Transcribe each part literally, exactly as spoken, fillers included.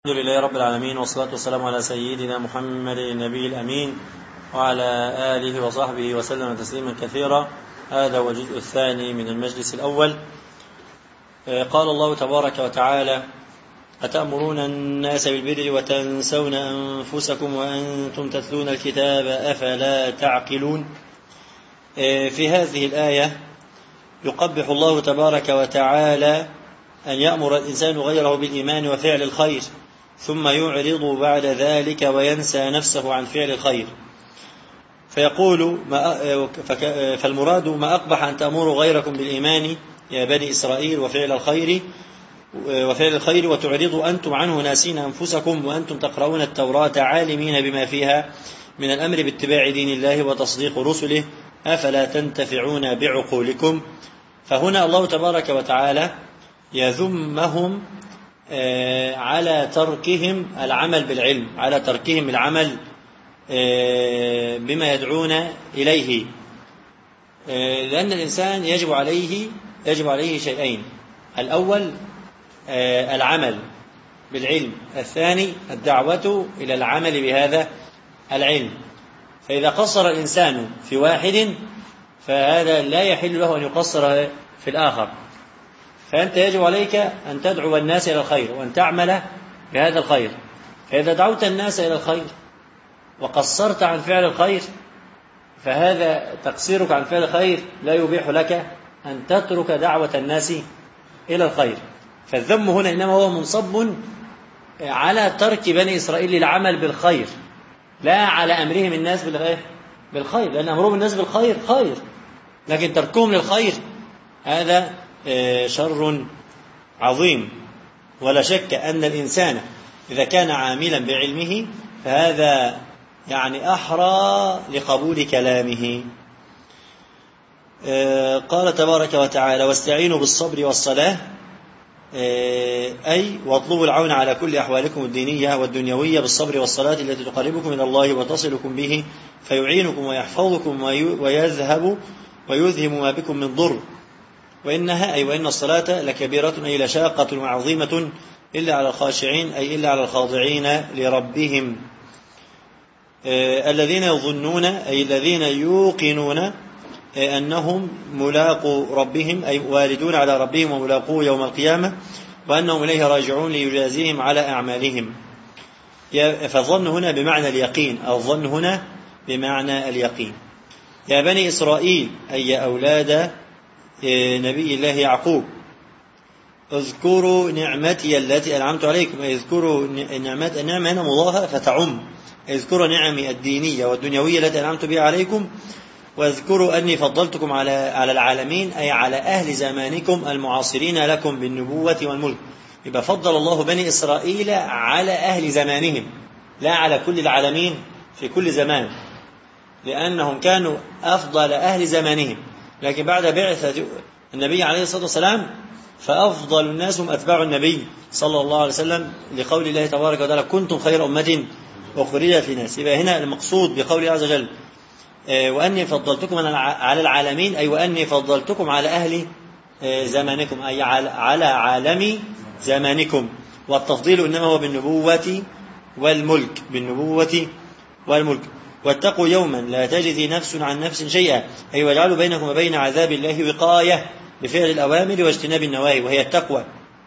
الحمد لله رب العالمين، والصلاة والسلام على سيدنا محمد النبي الأمين وعلى آله وصحبه وسلم تسليما كثيرا. هذا هو الجزء الثاني من المجلس الأول. قال الله تبارك وتعالى: أتأمرون الناس بالبر وتنسون أنفسكم وأنتم تتلون الكتاب أفلا تعقلون. في هذه الآية يقبح الله تبارك وتعالى أن يأمر الإنسان غيره بالإيمان وفعل الخير ثم يعرض بعد ذلك وينسى نفسه عن فعل الخير، فيقول ما فالمراد ما أقبح أن تأمروا غيركم بالإيمان يا بني إسرائيل وفعل الخير وفعل الخير وتعرضوا أنتم عنه ناسين أنفسكم وأنتم تقرؤون التوراة عالمين بما فيها من الأمر باتباع دين الله وتصديق رسله أفلا تنتفعون بعقولكم. فهنا الله تبارك وتعالى يذمهم على تركهم العمل بالعلم، على تركهم العمل بما يدعون إليه، لأن الإنسان يجب عليه يجب عليه شيئين: الأول العمل بالعلم، الثاني الدعوة إلى العمل بهذا العلم. فإذا قصر الإنسان في واحد فهذا لا يحل له أن يقصر في الآخر، فأنت يجب عليك أن تدعو الناس إلى الخير وأن تعمل بهذا الخير. فإذا دعوت الناس إلى الخير وقصرت عن فعل الخير فهذا تقصيرك عن فعل الخير لا يبيح لك أن تترك دعوة الناس إلى الخير. فالذم هنا إنما هو منصب على ترك بني إسرائيل العمل بالخير، لا على أمرهم الناس بالخير، لأن أمرهم الناس بالخير خير، لكن تركهم للخير هذا شر عظيم. ولا شك أن الإنسان إذا كان عاملا بعلمه فهذا يعني أحرى لقبول كلامه. قال تبارك وتعالى: واستعينوا بالصبر والصلاة، أي واطلبوا العون على كل أحوالكم الدينية والدنيوية بالصبر والصلاة التي تقربكم من الله وتصلكم به فيعينكم ويحفظكم ويذهب ويذهب ما بكم من ضر، وإنها أي وإن الصلاة لكبيرة أي لشاقة وعظيمة إلا على الخاشعين أي إلا على الخاضعين لربهم الذين يظنون أي الذين يوقنون أنهم ملاقوا ربهم أي واردون على ربهم وملاقوه يوم القيامة وأنهم إليه راجعون ليجازيهم على أعمالهم. فالظن هنا بمعنى اليقين، الظن هنا بمعنى اليقين. يا بني إسرائيل أي يا أولاد نبي الله يعقوب، اذكروا نعمتي التي أنعمت عليكم، أي اذكروا نعمت النعمة هنا مضاهة فتعم، اذكروا نعمي الدينية والدنيوية التي أنعمت بها عليكم، واذكروا أني فضلتكم على على العالمين أي على أهل زمانكم المعاصرين لكم بالنبوة والملك. يبقى فضل الله بني إسرائيل على أهل زمانهم لا على كل العالمين في كل زمان، لأنهم كانوا أفضل أهل زمانهم، لكن بعد بعثة النبي عليه الصلاة والسلام فأفضل الناس هم أتباع النبي صلى الله عليه وسلم، لقول الله تبارك وتعالى: كنتم خير أمة أخرجت للناس. يبقى هنا المقصود بقوله عز وجل: وأني فضلتكم على العالمين، أي وأني فضلتكم على أهل زمانكم أي على عالم زمانكم، والتفضيل إنما هو بالنبوة والملك، بالنبوة والملك. واتقوا يوما لا تجزي نفس عن نفس شيئا، أي واجعلوا بينكم وبين عذاب الله وقاية بفعل الأوامر واجتناب النواهي، وهي التقوى.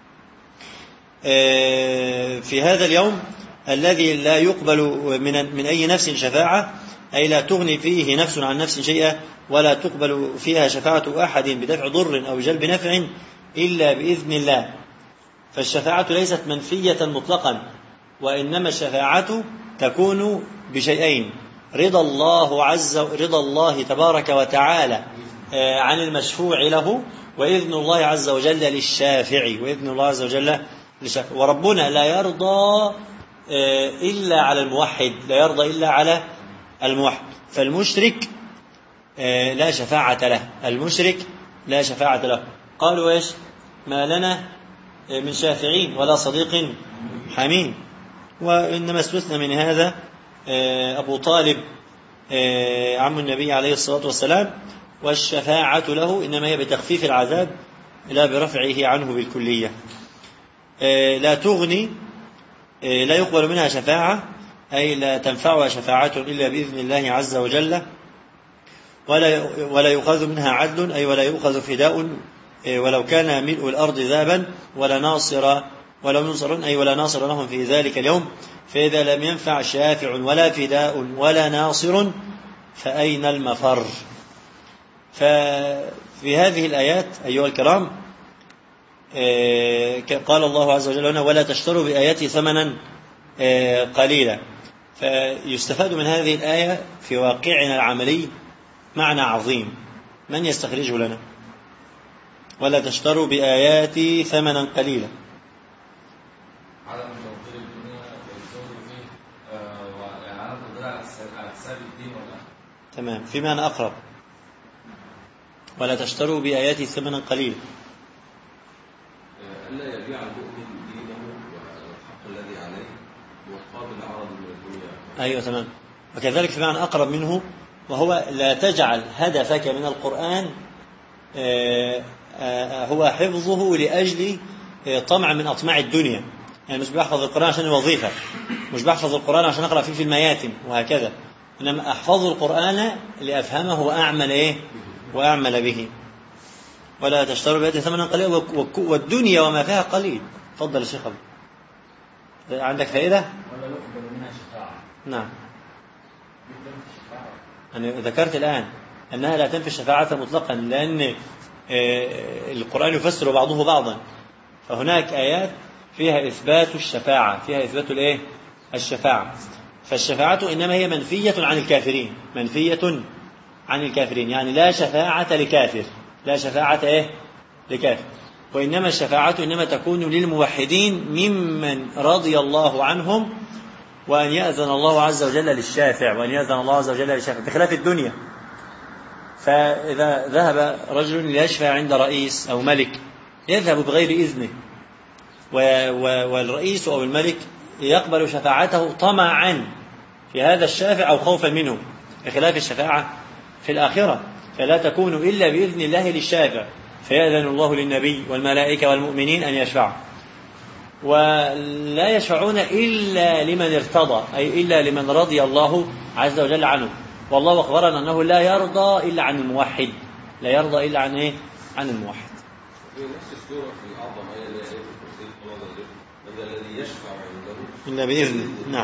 في هذا اليوم الذي لا يقبل من من أي نفس شفاعة، أي لا تغني فيه نفس عن نفس شيئا ولا تقبل فيها شفاعة أحد بدفع ضر أو جلب نفع إلا بإذن الله. فالشفاعة ليست منفية مطلقا، وإنما الشفاعة تكون بشيئين: رضا الله عز رضا الله تبارك وتعالى عن المشفوع له، وإذن الله عز وجل للشافع، وإذن الله عز وجل للشافع. وربنا لا يرضى إلا على الموحد، لا يرضى إلا على الموحد. فالمشرك لا شفاعة له، المشرك لا شفاعة له. قالوا إيش؟ ما لنا من شافعين ولا صديق حميم. وإنما استثنى من هذا أبو طالب عم النبي عليه الصلاة والسلام، والشفاعة له إنما هي بتخفيف العذاب لا برفعه عنه بالكلية. لا تغني لا يقبل منها شفاعة أي لا تنفعها شفاعة إلا بإذن الله عز وجل، ولا ولا يؤخذ منها عدل أي ولا يؤخذ فداء ولو كان ملء الأرض ذهبا، ولا ناصر ولا ننصر أي ولا ناصر لهم في ذلك اليوم. فإذا لم ينفع شافع ولا فداء ولا ناصر فأين المفر؟ ففي هذه الآيات أيها الكرام قال الله عز وجل هنا ولا تشتروا بآياتي ثمنا قليلا. فيستفاد من هذه الآية في واقعنا العملي معنى عظيم، من يستخرجه لنا؟ ولا تشتروا بآياتي ثمنا قليلا. عدم توفير الدنيا والزهد فيه وعدم تقدير على حساب الدين ولا تمام، في معنى أقرب. ولا تشتروا بآياتي ثمنا قليلا، ألا يبيع المؤمن دينه والحق الذي عليه مقابل عرض من الدنيا. أيوة تمام. وكذلك في معنى أقرب منه، وهو لا تجعل هدفك من القرآن هو حفظه لأجل طمع من أطماع الدنيا. يعني مش بحفظ القرآن عشان الوظيفة، مش بحفظ القرآن عشان أقرأ فيه في المياتم وهكذا، إنما أحفظ القرآن لأفهمه وأعمل إيه وأعمل به. ولا تشتروا بآياتي ثمنا قليلا والدنيا وما فيها قليل. تفضل يا شيخ أبو، عندك فائدة؟ ولا يقبل منها شفاعة. نعم، أنا ذكرت الآن أنها لا تنفي الشفاعة مطلقا، لأن القرآن يفسر بعضه بعضا، فهناك آيات فيها إثبات الشفاعة، فيها إثبات الإيه؟ الشفاعة. فالشفاعة إنما هي منفية عن الكافرين، منفية عن الكافرين، يعني لا شفاعة لكافر، لا شفاعة إيه؟ لكافر. وإنما الشفاعة إنما تكون للموحدين ممن رضي الله عنهم، وأن يأذن الله عز وجل للشافع، وأن يأذن الله عز وجل للشافع بخلاف الدنيا. فإذا ذهب رجل ليشفع عند رئيس أو ملك يذهب بغير إذنه، والرئيس أو الملك يقبل شفاعته طمعا في هذا الشافع أو خوفا منه، بخلاف الشفاعة في الآخرة فلا تكون إلا بإذن الله للشافع، فيأذن الله للنبي والملائكة والمؤمنين أن يشفعوا، ولا يشفعون إلا لمن ارتضى أي إلا لمن رضي الله عز وجل عنه. والله أخبرنا أنه لا يرضى إلا عن الموحد، لا يرضى إلا عن إيه؟ عن الموحد. في نفس السورة في الأعظم آية اللي هي آية الكرسي قال الذي يشفع عنده إلا بإذنه. نعم.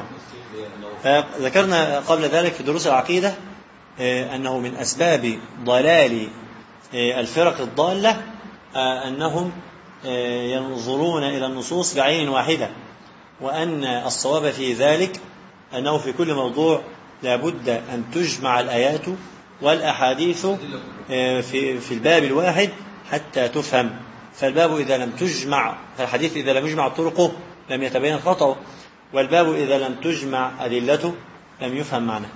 فذكرنا قبل ذلك في دروس العقيدة أنه من أسباب ضلال الفرق الضالة أنهم ينظرون إلى النصوص بعين واحدة، وأن الصواب في ذلك أنه في كل موضوع لابد أن تجمع الآيات والأحاديث في في الباب الواحد حتى تفهم. فالباب إذا لم تجمع، فالحديث إذا لم يجمع طرقه لم يتبين خطأه، والباب إذا لم تجمع أدلته لم يفهم معناه.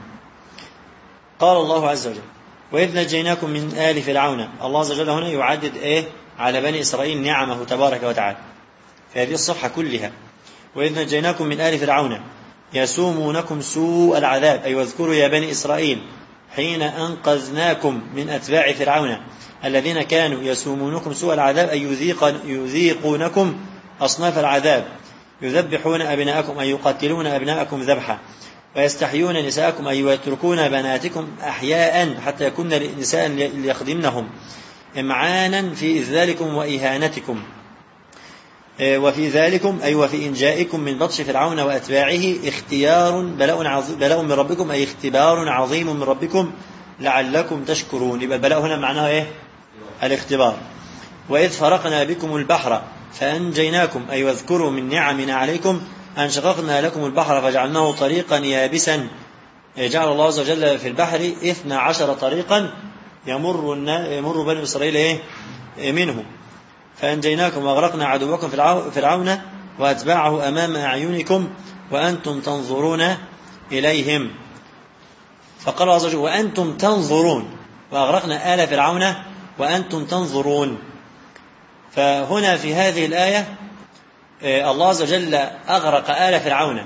قال الله عز وجل وإذ نجيناكم من آل فرعون. الله عز وجل هنا يعدد إيه على بني إسرائيل نعمه تبارك وتعالى في هذه الصفحة كلها. وإذ نجيناكم من آل فرعون يسومونكم سوء العذاب، أي واذكروا يا بني إسرائيل حين أنقذناكم من أتباع فرعون الذين كانوا يسومونكم سوء العذاب، أي يذيقونكم أصناف العذاب، يذبحون أبناءكم أي يقتلون أبناءكم ذبحا، ويستحيون نساءكم أي يتركون بناتكم أحياء حتى يكون نساء ليخدمنهم، إمعانا في إذلالكم وإهانتكم، وفي ذلكم أي وفي إنجائكم من بطش فرعون وأتباعه اختيار بلاء عظيم بلاء من ربكم، أي اختبار عظيم من ربكم لعلكم تشكرون. يبقى البلاء هنا معناه إيه؟ الاختبار. وإذ فرقنا بكم البحر فأنجيناكم، أي واذكروا من نعمنا عليكم أن شققنا لكم البحر فجعلناه طريقا يابسا، جعل الله عز وجل في البحر اثنا عشر طريقا يمر يمر بني إسرائيل إيه؟ منه. فأنجيناكم وأغرقنا عدوكم فرعون وأتباعه أمام أعينكم وأنتم تنظرون إليهم. فقال الله عز وجل وأنتم تنظرون، وأغرقنا آل فرعون وأنتم تنظرون. فهنا في هذه الآية الله عز وجل أغرق آل فرعون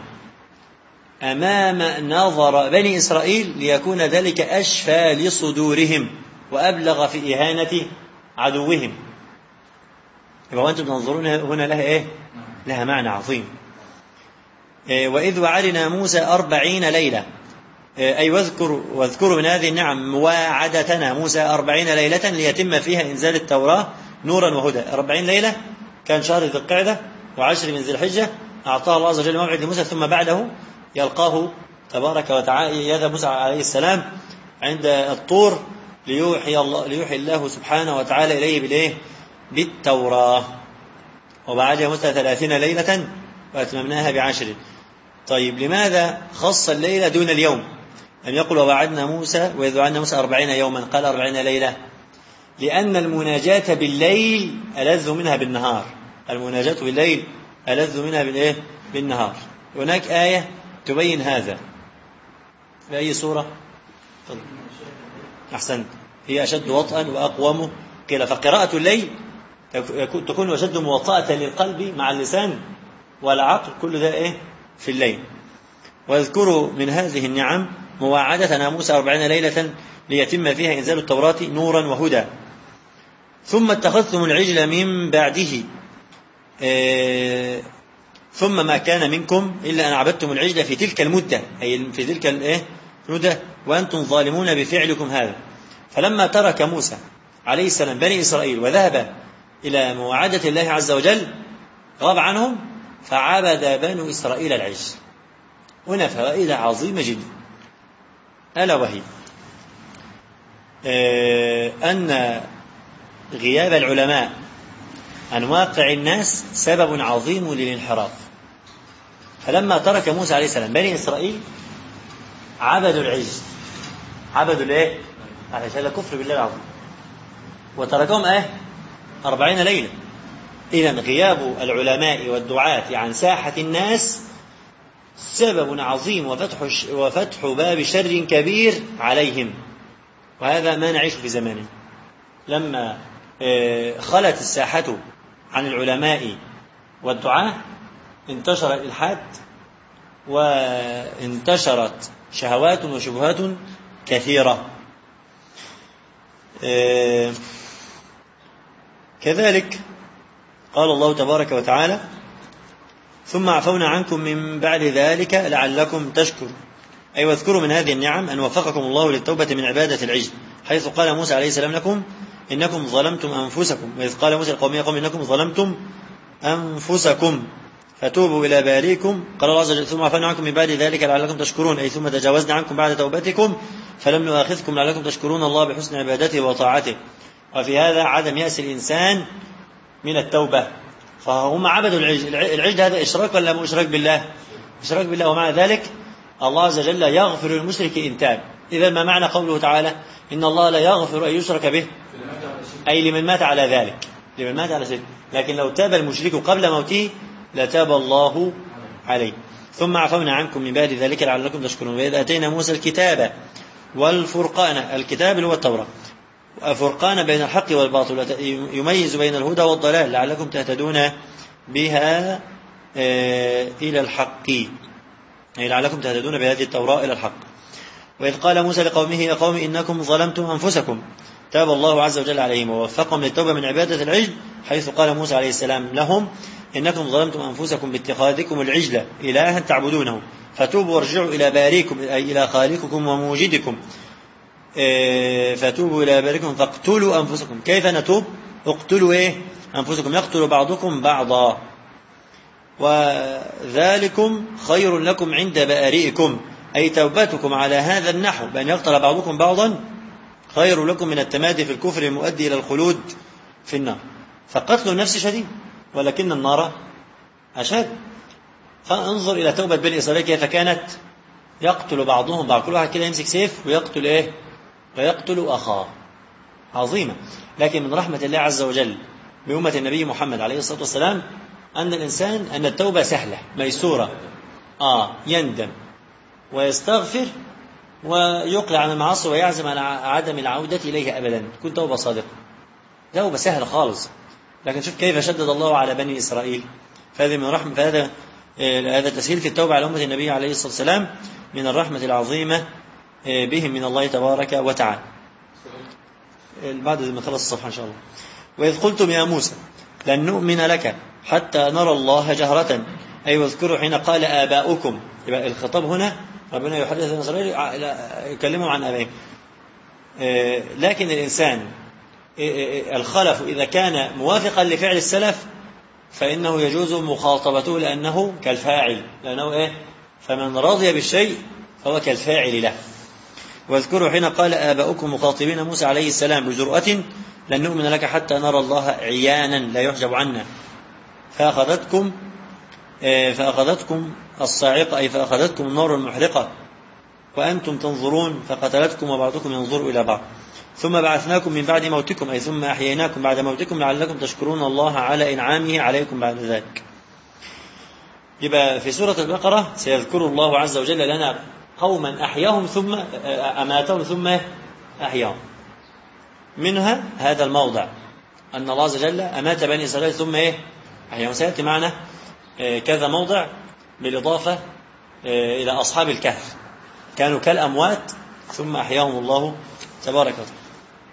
أمام نظر بني إسرائيل ليكون ذلك أشفى لصدورهم وأبلغ في إهانة عدوهم. يبقى وأنتم تنظرون هنا لها إيه؟ لها معنى عظيم. وإذ وعدنا موسى أربعين ليلة، أي واذكر واذكروا من هذه النعم مواعدتنا موسى أربعين ليلة ليتم فيها إنزال التوراة نورا وهدى. أربعين ليلة كان شهر ذي القعدة وعشر من ذي الحجة، أعطاه الله عز وجل موعد لموسى، ثم بعده يلقاه تبارك وتعالى يذهب موسى عليه السلام عند الطور ليوحي الله, ليوحي الله سبحانه وتعالى إليه بالإيه؟ بالتوراة. وبعدها موسى ثلاثين ليلة وأتممناها بعشر. طيب لماذا خص الليلة دون اليوم؟ لم يقل ووعدنا موسى وإذ وعدنا موسى أربعين يوما، قال أربعين ليلة، لأن المناجاة بالليل ألذ منها بالنهار. المناجاة بالليل ألذ منها بالإيه؟ بالنهار. هناك آية تبين هذا في أي سورة؟ أحسنت، هي أشد وطئا وأقوم قيل. فقراءة الليل تكون أشد موطئة للقلب مع اللسان والعقل، كل ذا إيه؟ في الليل. واذكروا من هذه النعم مواعدتنا موسى أربعين ليلة ليتم فيها إنزال التوراة نورا وهدى. ثم اتخذتم العجل من بعده إيه ثم ما كان منكم إلا أن عبدتم العجل في تلك المدة، أي في تلك الإيه؟ المدة وأنتم ظالمون بفعلكم هذا. فلما ترك موسى عليه السلام بني إسرائيل وذهب إلى مواعدة الله عز وجل غاب عنهم، فعبد بنو إسرائيل العجل. هنا فائدة عظيمة جدا، ألا وهي أن غياب العلماء عن واقع الناس سبب عظيم للانحراف. فلما ترك موسى عليه السلام بني إسرائيل عبدوا العجل، عبدوا الايه؟ علشان الكفر بالله العظيم، وتركهم ايه؟ أربعين ليلة. إذن غياب العلماء والدعاة عن ساحة الناس سبب عظيم وفتح, وفتح باب شر كبير عليهم. وهذا ما نعيش في زمانه. لما خلت الساحة عن العلماء والدعاة انتشر الإلحاد وانتشرت شهوات وشبهات كثيرة. كذلك قال الله تبارك وتعالى ثم عفونا عنكم من بعد ذلك لعلكم تشكرون، أي واذكروا من هذه النعم أن وفقكم الله للتوبة من عبادة العجل، حيث قال موسى عليه السلام لكم إنكم ظلمتم أنفسكم، وإذ قال موسى لقومه قوم إنكم ظلمتم أنفسكم فتوبوا إلى باريكم. قال الله عز وجل ثم عفونا عنكم من بعد ذلك لعلكم تشكرون، أي ثم تجاوزنا عنكم بعد توبتكم فلم نؤاخذكم لعلكم تشكرون الله بحسن عبادته وطاعته. وفي هذا عدم يأس الإنسان من التوبة. فهم عبدوا العجل. العجل هذا إشراك ولا مو إشراك بالله؟ إشراك بالله. ومع ذلك الله عز وجل يغفر للمشرك إن تاب. إذا ما معنى قوله تعالى إن الله لا يغفر أن يشرك به؟ أي لمن مات على ذلك، لمن مات على ذلك. لكن لو تاب المشرك قبل موته لتاب الله عليه. ثم عفونا عنكم من بعد ذلك لعلكم تشكرون. وإذ آتينا موسى الكتاب والفرقان، الكتاب اللي هو التوراة، فرقان بين الحق والباطل، يميز بين الهدى والضلال لعلكم تهتدون بها إلى الحق، أي لعلكم تهتدون بهذه التوراة إلى الحق. وإذ قال موسى لقومه يا قوم إنكم ظلمتم أنفسكم تاب الله عز وجل عليهم ووفقهم للتوبة من عبادة العجل، حيث قال موسى عليه السلام لهم إنكم ظلمتم أنفسكم باتخاذكم العجل إلها تعبدونه فتوبوا وارجعوا إلى باريكم، أي إلى خالقكم وموجدكم. فتوبوا إلى باريكم فاقتلوا أنفسكم. كيف نتوب؟ اقتلوا إيه؟ أنفسكم، يقتل بعضكم بعضا، وذلكم خير لكم عند بارئكم، أي توبتكم على هذا النحو بأن يقتل بعضكم بعضا خير لكم من التمادي في الكفر المؤدي إلى الخلود في النار. فقتل النفس شديد ولكن النار أشد. فانظر إلى توبة بني إسرائيل كيف كانت، يقتل بعضهم بعض، كل واحد كده يمسك سيف ويقتل إيه؟ ويقتل أخاه. عظيمة. لكن من رحمة الله عز وجل بأمة النبي محمد عليه الصلاة والسلام أن الإنسان أن التوبة سهلة ميسورة. آه يندم ويستغفر ويقلع عن المعاصي ويعزم على عدم العودة إليها أبدا، تكون توبة صادقة، توبة سهلة خالص. لكن شوف كيف شدد الله على بني إسرائيل. فهذا من رحمة، فهذا هذا تسهيل في التوبة على أمة النبي عليه الصلاة والسلام من الرحمة العظيمة بهم من الله تبارك وتعالى. بعد ما خلص الصفحة إن شاء الله. وإذ قلتم يا موسى لن نؤمن لك حتى نرى الله جهرة أي واذكروا حين قال آباؤكم. يبقى الخطاب هنا ربنا يحدث بني إسرائيل يكلمهم عن آبائهم. لكن الإنسان الخلف إذا كان موافقا لفعل السلف فإنه يجوز مخاطبته لأنه كالفاعل، لأنه إيه؟ فمن رضي بالشيء فهو كالفاعل له. واذكروا حين قال آباؤكم مخاطبين موسى عليه السلام بجرأة لن نؤمن لك حتى نرى الله عيانا لا يحجب عنا فأخذتكم فأخذتكم الصاعقة أي فأخذتكم النار المحرقة وأنتم تنظرون فقتلتكم وبعضكم ينظر إلى بعض ثم بعثناكم من بعد موتكم أي ثم أحييناكم بعد موتكم لعلكم تشكرون الله على إنعامه عليكم بعد ذلك. يبقى في سورة البقرة سيذكر الله عز وجل لنا قوما أحياهم ثم أماتهم ثم أحياهم. منها هذا الموضع أن الله عز وجل أمات بني إسرائيل ثم إيه أحياهم. سيأتي معنا كذا موضع بالإضافة إلى أصحاب الكهف كانوا كالأموات ثم أحياهم الله تبارك وتعالى.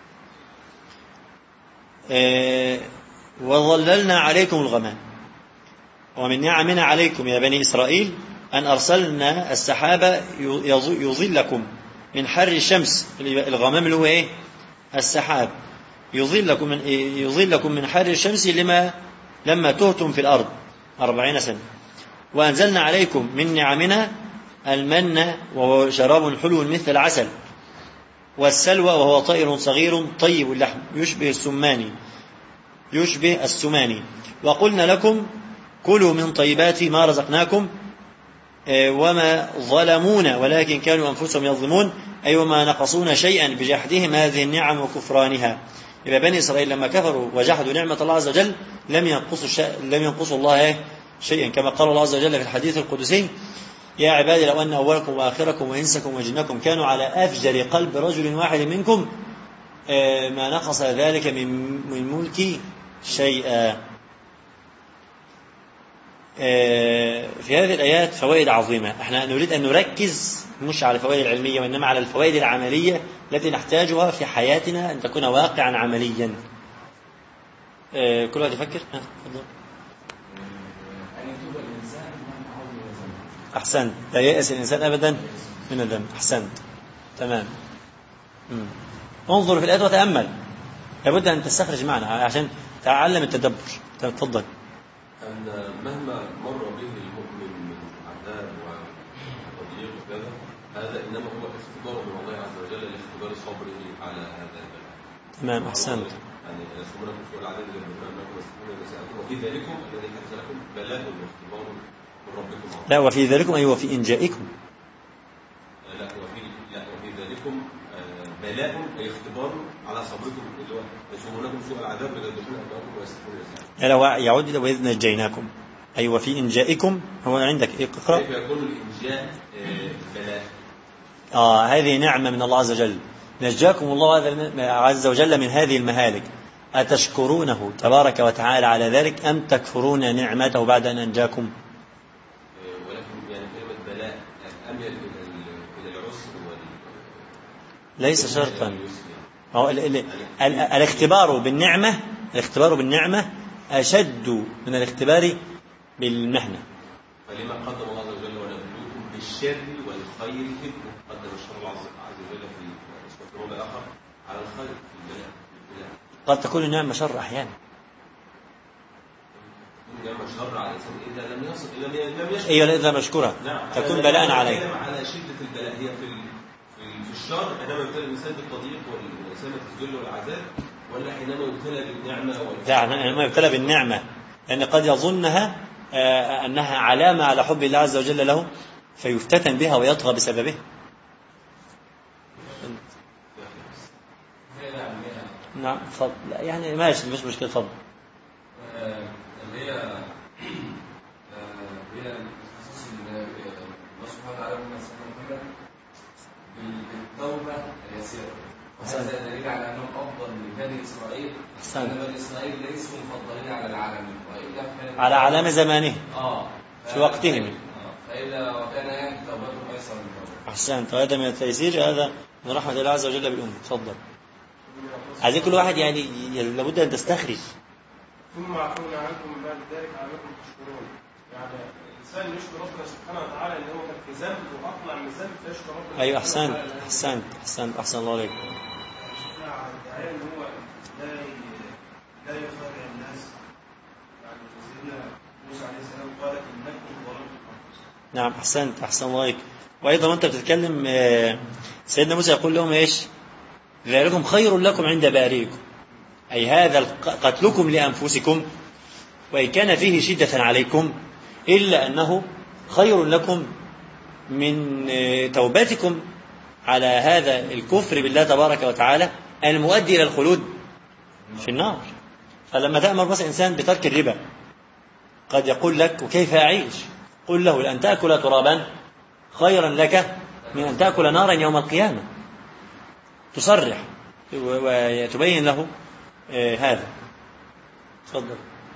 وظللنا عليكم الغمام ومن نعمنا عليكم يا بني إسرائيل أن أرسلنا السحابة يظلكم من حر الشمس. الغمام اللي هو إيه السحاب يظلكم من يظلكم من حر الشمس لما لما تهتم في الأرض أربعين سنة. وأنزلنا عليكم من نعمنا المن وهو شراب حلو مثل العسل والسلوى وهو طائر صغير طيب اللحم يشبه السماني يشبه السماني. وقلنا لكم كلوا من طيبات ما رزقناكم وما ظلمونا ولكن كانوا أنفسهم يظلمون أي وما نقصون شيئا بجحدهم هذه النعم وكفرانها. إذا بني إسرائيل لما كفروا وجحدوا نعمة الله عز وجل لم ينقصوا شيء لم ينقصوا الله شيئا كما قال الله عز وجل في الحديث القدسي يا عبادي لو أن أولكم وآخركم وإنسكم وجنكم كانوا على أفجر قلب رجل واحد منكم ما نقص ذلك من ملكي شيئا. في هذه الآيات فوائد عظيمة. احنا نريد أن نركز مش على الفوائد العلمية وإنما على الفوائد العملية التي نحتاجها في حياتنا أن تكون واقعا عمليا. كل واحد يفكر. أحسنت. لا يأس الإنسان أبدا من الذنب. أحسنت تمام. مم. انظر في الآيات وتأمل لابد أن تستخرج معنا عشان تعلم التدبر. تفضل. أن مهما مر به المؤمن من عذاب وتضييق وكذا هذا إنما هو اختبار من الله عز وجل لاختبار صبره على هذا البلاء. تمام أحسنت. يعني يسمونكم سوء العذاب لأنكم تستحقون نساءكم وفي ذلكم الذي حدث لكم بلاء واختبار من ربكم. لا وفي ذلكم أي وفي إنجائكم. لا وفي لا وفي ذلكم بلاء أي اختبار على صبركم اللي هو يسمونكم سوء العذاب لأنكم أبناؤكم ويستحقون نساءكم. لا هو يعود إلى وإذ نجيناكم أي وفي إنجائكم. هو عندك إيه اقرأ. كيف يكون الإنجاء بلاء؟ آه هذه نعمة من الله عز وجل نجاكم الله عز وجل من هذه المهالك أتشكرونه تبارك وتعالى على ذلك أم تكفرون نعمته بعد أن أنجاكم. ولكن يعني كلمة بلاء أميل إلى العسر ليس شرطا. هو الاختبار بالنعمة الاختبار بالنعمة أشد من الاختبار بالمحنة. فلما قدم الله عز وجل ونبلوكم بالشر والخير فتنة قدم الشر الله عز وجل في موضع آخر على الخير في البلاء. قد تكون النعمة شر أحيانا. النعمة شر على الإنسان إذا لم يصل إذا لم يشكر. أيوة إذا مشكورة نعم. تكون بلاء عليه. على شدة البلاء هي في في الشر حينما يبتلى الإنسان بالتضييق والإنسان الذل والعذاب ولا حينما يبتلى بالنعمة. لا حينما يبتلى بالنعمة لأن قد يظنها أنها علامة على حب الله عز وجل له فيفتتن بها ويطغى بسببها. نعم فضل. لا يعني ماشي مش مشكلة فضل. اللي هي هي خصوص الله سبحانه وتعالى من سبحانه بالتوبة اليسيرة. وهذا دليل على أنهم أفضل من بني إسرائيل. أن بني إسرائيل ليسوا مفضلين على العالمين على علامة زمانه آه في وقتهم. آه فإذا وكان يعني توبتهم أيسر من توبة. أحسنت. وهذا من التيسير هذا من رحمة الله عز وجل بالأمة. تفضل. عايزين كل واحد يعني لابد أن تستخرج. ثم عفونا عنكم من بعد ذلك عليكم تشكرون. يعني الانسان يشكر ربنا سبحانه وتعالى ان هو كان في ذنب واطلع من الذنب فيشكر ربنا. ايوه احسنت احسنت احسنت احسن الله عليك. شفنا على الدعايه ان هو لا لا يخادع الناس. يعني سيدنا موسى عليه السلام قال انكم ظلمتم انفسكم. نعم احسنت احسن الله عليك. وايضا وانت بتتكلم سيدنا موسى يقول لهم ايش؟ ذلكم خير لكم عند بارئكم، اي هذا قتلكم لانفسكم وان كان فيه شده عليكم الا انه خير لكم من توبتكم على هذا الكفر بالله تبارك وتعالى المؤدي الى الخلود في النار. فلما تأمر مثلا انسان بترك الربا قد يقول لك وكيف اعيش؟ قل له لأن تأكل ترابا خيرا لك من أن تأكل نارا يوم القيامة. تصرح وتبين له هذا. تفضل.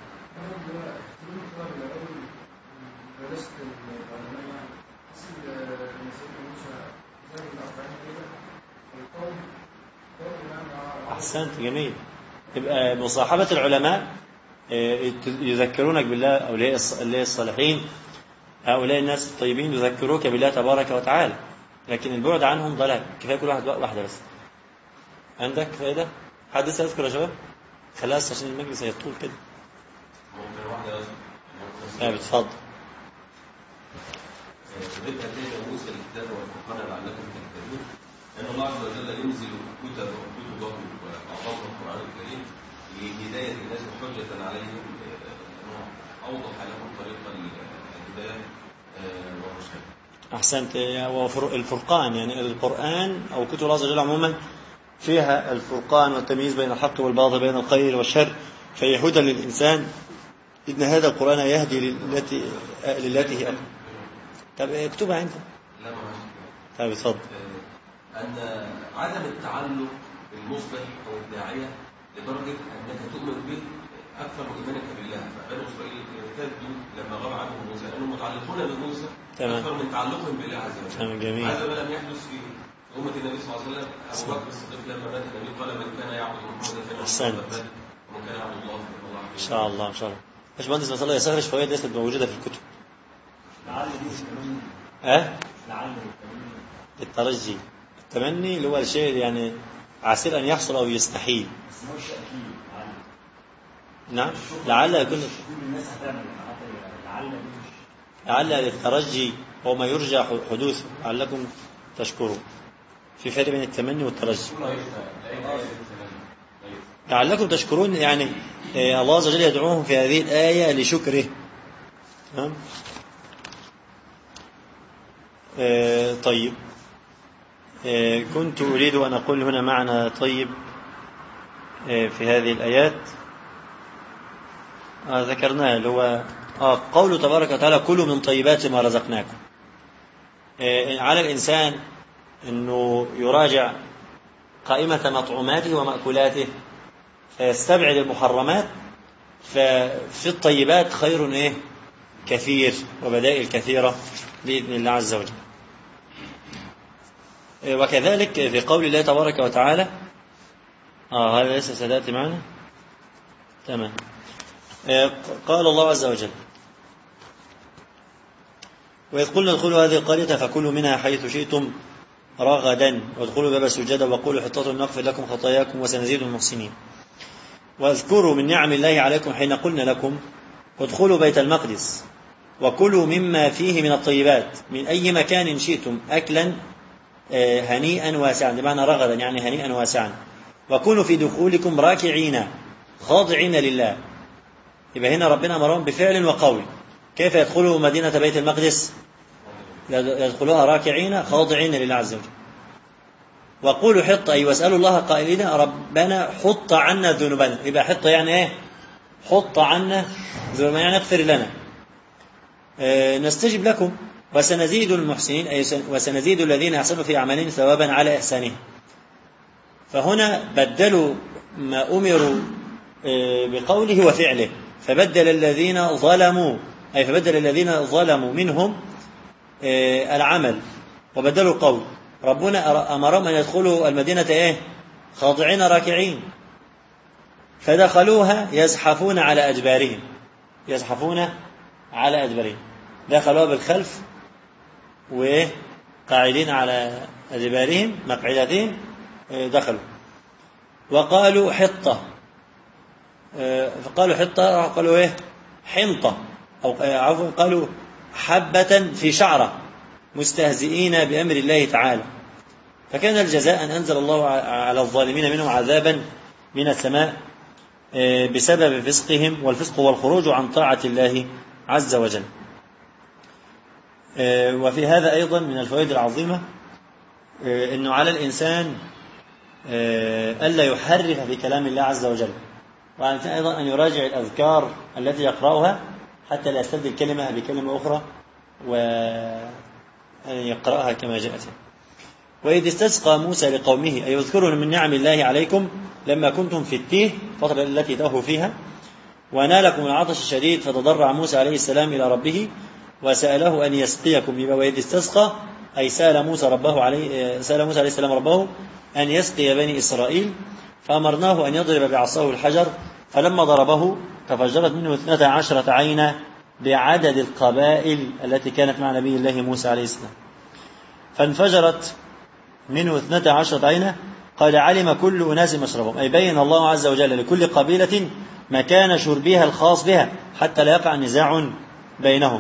أحسنت جميل. يبقى مصاحبة العلماء يذكرونك بالله، أولياء الصالحين هؤلاء الناس الطيبين يذكروك بالله تبارك وتعالى، لكن البعد عنهم ضلال. كفاية كل واحد واحدة بس. عندك فائدة؟ حد لسه يذكر يا شباب؟ خلاص عشان المجلس هيطول كده. ممكن واحدة بس. اه بتفضل. ربنا كتب موسى الكتاب والفرقان لعلكم تهتدون، لأن الله عز وجل ينزل كتب كتبه وأعطاه القرآن الكريم لهداية الناس وحجة عليهم، أوضح لهم طريق الهداية والرشاد. أحسنت. الفرقان يعني القرآن أو كتب الله عز وجل عموما فيها الفرقان والتمييز بين الحق والباطل، بين الخير والشر، فهي هدى للإنسان. إن هذا القرآن يهدي للتي للتي هي. طب اكتبها أنت. لا ما طيب اتفضل. أن عدم التعلق بالمصلح أو الداعية لدرجة أنك تؤمن به أكثر من إيمانك بالله. فبنو إسرائيل ارتدوا لما غاب عنهم موسى لأنهم متعلقون بموسى أكثر من تعلقهم بالله عز وجل. تمام جميل. هذا ما لم يحدث في أمة النبي صلى الله عليه وسلم. أبو بكر الصديق لما مات النبي قال من كان يعبد محمدا فإن الله عبد ومن كان يعبد الله فإن الله عبد. إن شاء الله إن شاء الله. باشمهندس ما شاء الله يسهل فوائد ليست موجودة في الكتب. لعل دي التمني. أه؟ لعل التمني. الترجي. التمني اللي هو الشيء يعني عسير أن يحصل أو يستحيل. نعم لعل يكون لعل للترجي هو ما يرجى حدوثه لعلكم تشكروا. في فرق بين التمني والترجي. لعلكم تشكرون يعني الله عز وجل يدعوهم في هذه الآية لشكره. تمام. آه طيب. آه كنت أريد أن أقول هنا معنى طيب آه في هذه الآيات آه ذكرناه اللي هو آه قوله تبارك وتعالى كلوا من طيبات ما رزقناكم. آه على الإنسان أنه يراجع قائمة مطعوماته ومأكولاته فيستبعد المحرمات، ففي الطيبات خير إيه كثير وبدائل كثيرة بإذن الله عز وجل. وكذلك في قول الله تبارك وتعالى آه هذا ليس ساداتي معنا. تمام. قال الله عز وجل وإذ قلنا ادخلوا هذه القرية فكلوا منها حيث شئتم رغدا وادخلوا باب سجدا وقولوا حطة نغفر لكم خطاياكم وسنزيد المحسنين. واذكروا من نعم الله عليكم حين قلنا لكم ادخلوا بيت المقدس وكلوا مما فيه من الطيبات من أي مكان شئتم أكلا هنيئا واسعا، بمعنى رغدا يعني هنيئا واسعا، وكونوا في دخولكم راكعين خاضعين لله. يبقى هنا ربنا أمرهم بفعل وقول. كيف يدخلوا مدينة بيت المقدس؟ يدخلوها راكعين خاضعين لله عز وجل. وقولوا حط أي واسألوا الله قائلين ربنا حط عنا ذنوبنا. يبقى حط يعني ايه؟ حط عنا ذنوبنا يعني اغفر لنا. اه نستجب لكم وسنزيد المحسنين أي وسنزيد الذين أحسنوا في أعمالهم ثوابا على إحسانهم. فهنا بدلوا ما أمروا اه بقوله وفعله، فبدل الذين ظلموا أي فبدل الذين ظلموا منهم اه العمل وبدلوا القول. ربنا أمرهم أن يدخلوا المدينة إيه؟ خاضعين راكعين، فدخلوها يزحفون على أجبارهم يزحفون على أدبارهم، دخلوا بالخلف وقاعدين على أدبارهم مقعدتهم دخلوا. وقالوا حطة، فقالوا حطة قالوا إيه حنطة، أو عفوا قالوا حبة في شعرة مستهزئين بأمر الله تعالى. فكان الجزاء أن أنزل الله على الظالمين منهم عذابا من السماء بسبب فسقهم، والفسق هو الخروج عن طاعة الله عز وجل. وفي هذا أيضا من الفوائد العظيمة أنه على الإنسان ألا يحرف في كلام الله عز وجل، وعلى الإنسان أيضا أن يراجع الأذكار التي يقرأها حتى لا يستبدل كلمة بكلمة أخرى وأن يقرأها كما جاءت. وإذ استسقى موسى لقومه أي يذكروا من نعم الله عليكم لما كنتم في التيه الفترة التي تهوا فيها ونالكم العطش الشديد، فتضرع موسى عليه السلام إلى ربه وسأله أن يسقيكم. وإذ استسقى أي سأل موسى ربه عليه سأل موسى عليه السلام ربه أن يسقي بني إسرائيل، فأمرناه أن يضرب بعصاه الحجر، فلما ضربه تفجرت منه اثنتا عشرة عينا بعدد القبائل التي كانت مع نبي الله موسى عليه السلام، فانفجرت منه اثنتا عشرة عينا قد علم كل أناس مشربهم، أي بين الله عز وجل لكل قبيلة مكان شربها الخاص بها حتى لا يقع نزاع بينهم.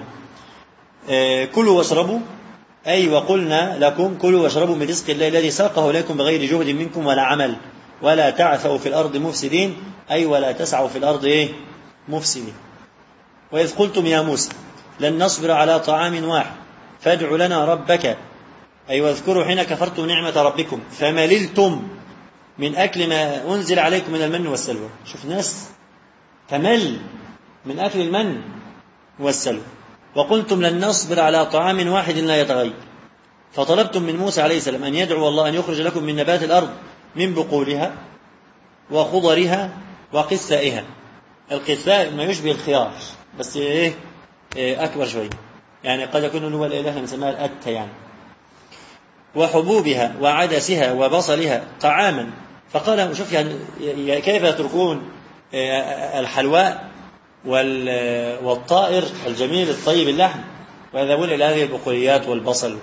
كلوا واشربوا أي وقلنا لكم كلوا واشربوا من رزق الله الذي ساقه إليكم بغير جهد منكم ولا عمل، ولا تعثوا في الأرض مفسدين أي ولا تسعوا في الأرض إيه مفسدين. وإذ قلتم يا موسى لن نصبر على طعام واحد فادع لنا ربك أي واذكروا حين كفرتم نعمة ربكم فمللتم من أكل ما أنزل عليكم من المن والسلوى. شوف ناس تمل من أكل المن والسلوى. وقلتم لن نصبر على طعام واحد لا يتغير، فطلبتم من موسى عليه السلام أن يدعو الله أن يخرج لكم من نبات الأرض من بقولها وخضرها وقثائها. القثاء ما يشبه الخيار بس إيه, إيه أكبر شوي، يعني قد يكون هو الإله نسميها الأتة يعني. وحبوبها وعدسها وبصلها طعاما. فقال شوف يعني كيف يتركون الحلواء والطائر الجميل الطيب اللحم ويذهبون إلى هذه البقوليات والبصل.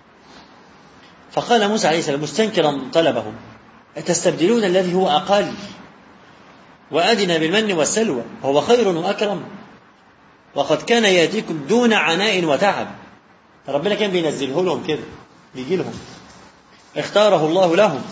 فقال موسى عليه السلام مستنكرا طلبهم أتستبدلون الذي هو أقل وأدنى بالمن والسلوى هو خير وأكرم وقد كان يأتيكم دون عناء وتعب. ربنا كان بينزله لهم كده بيجي لهم، اختاره الله لهم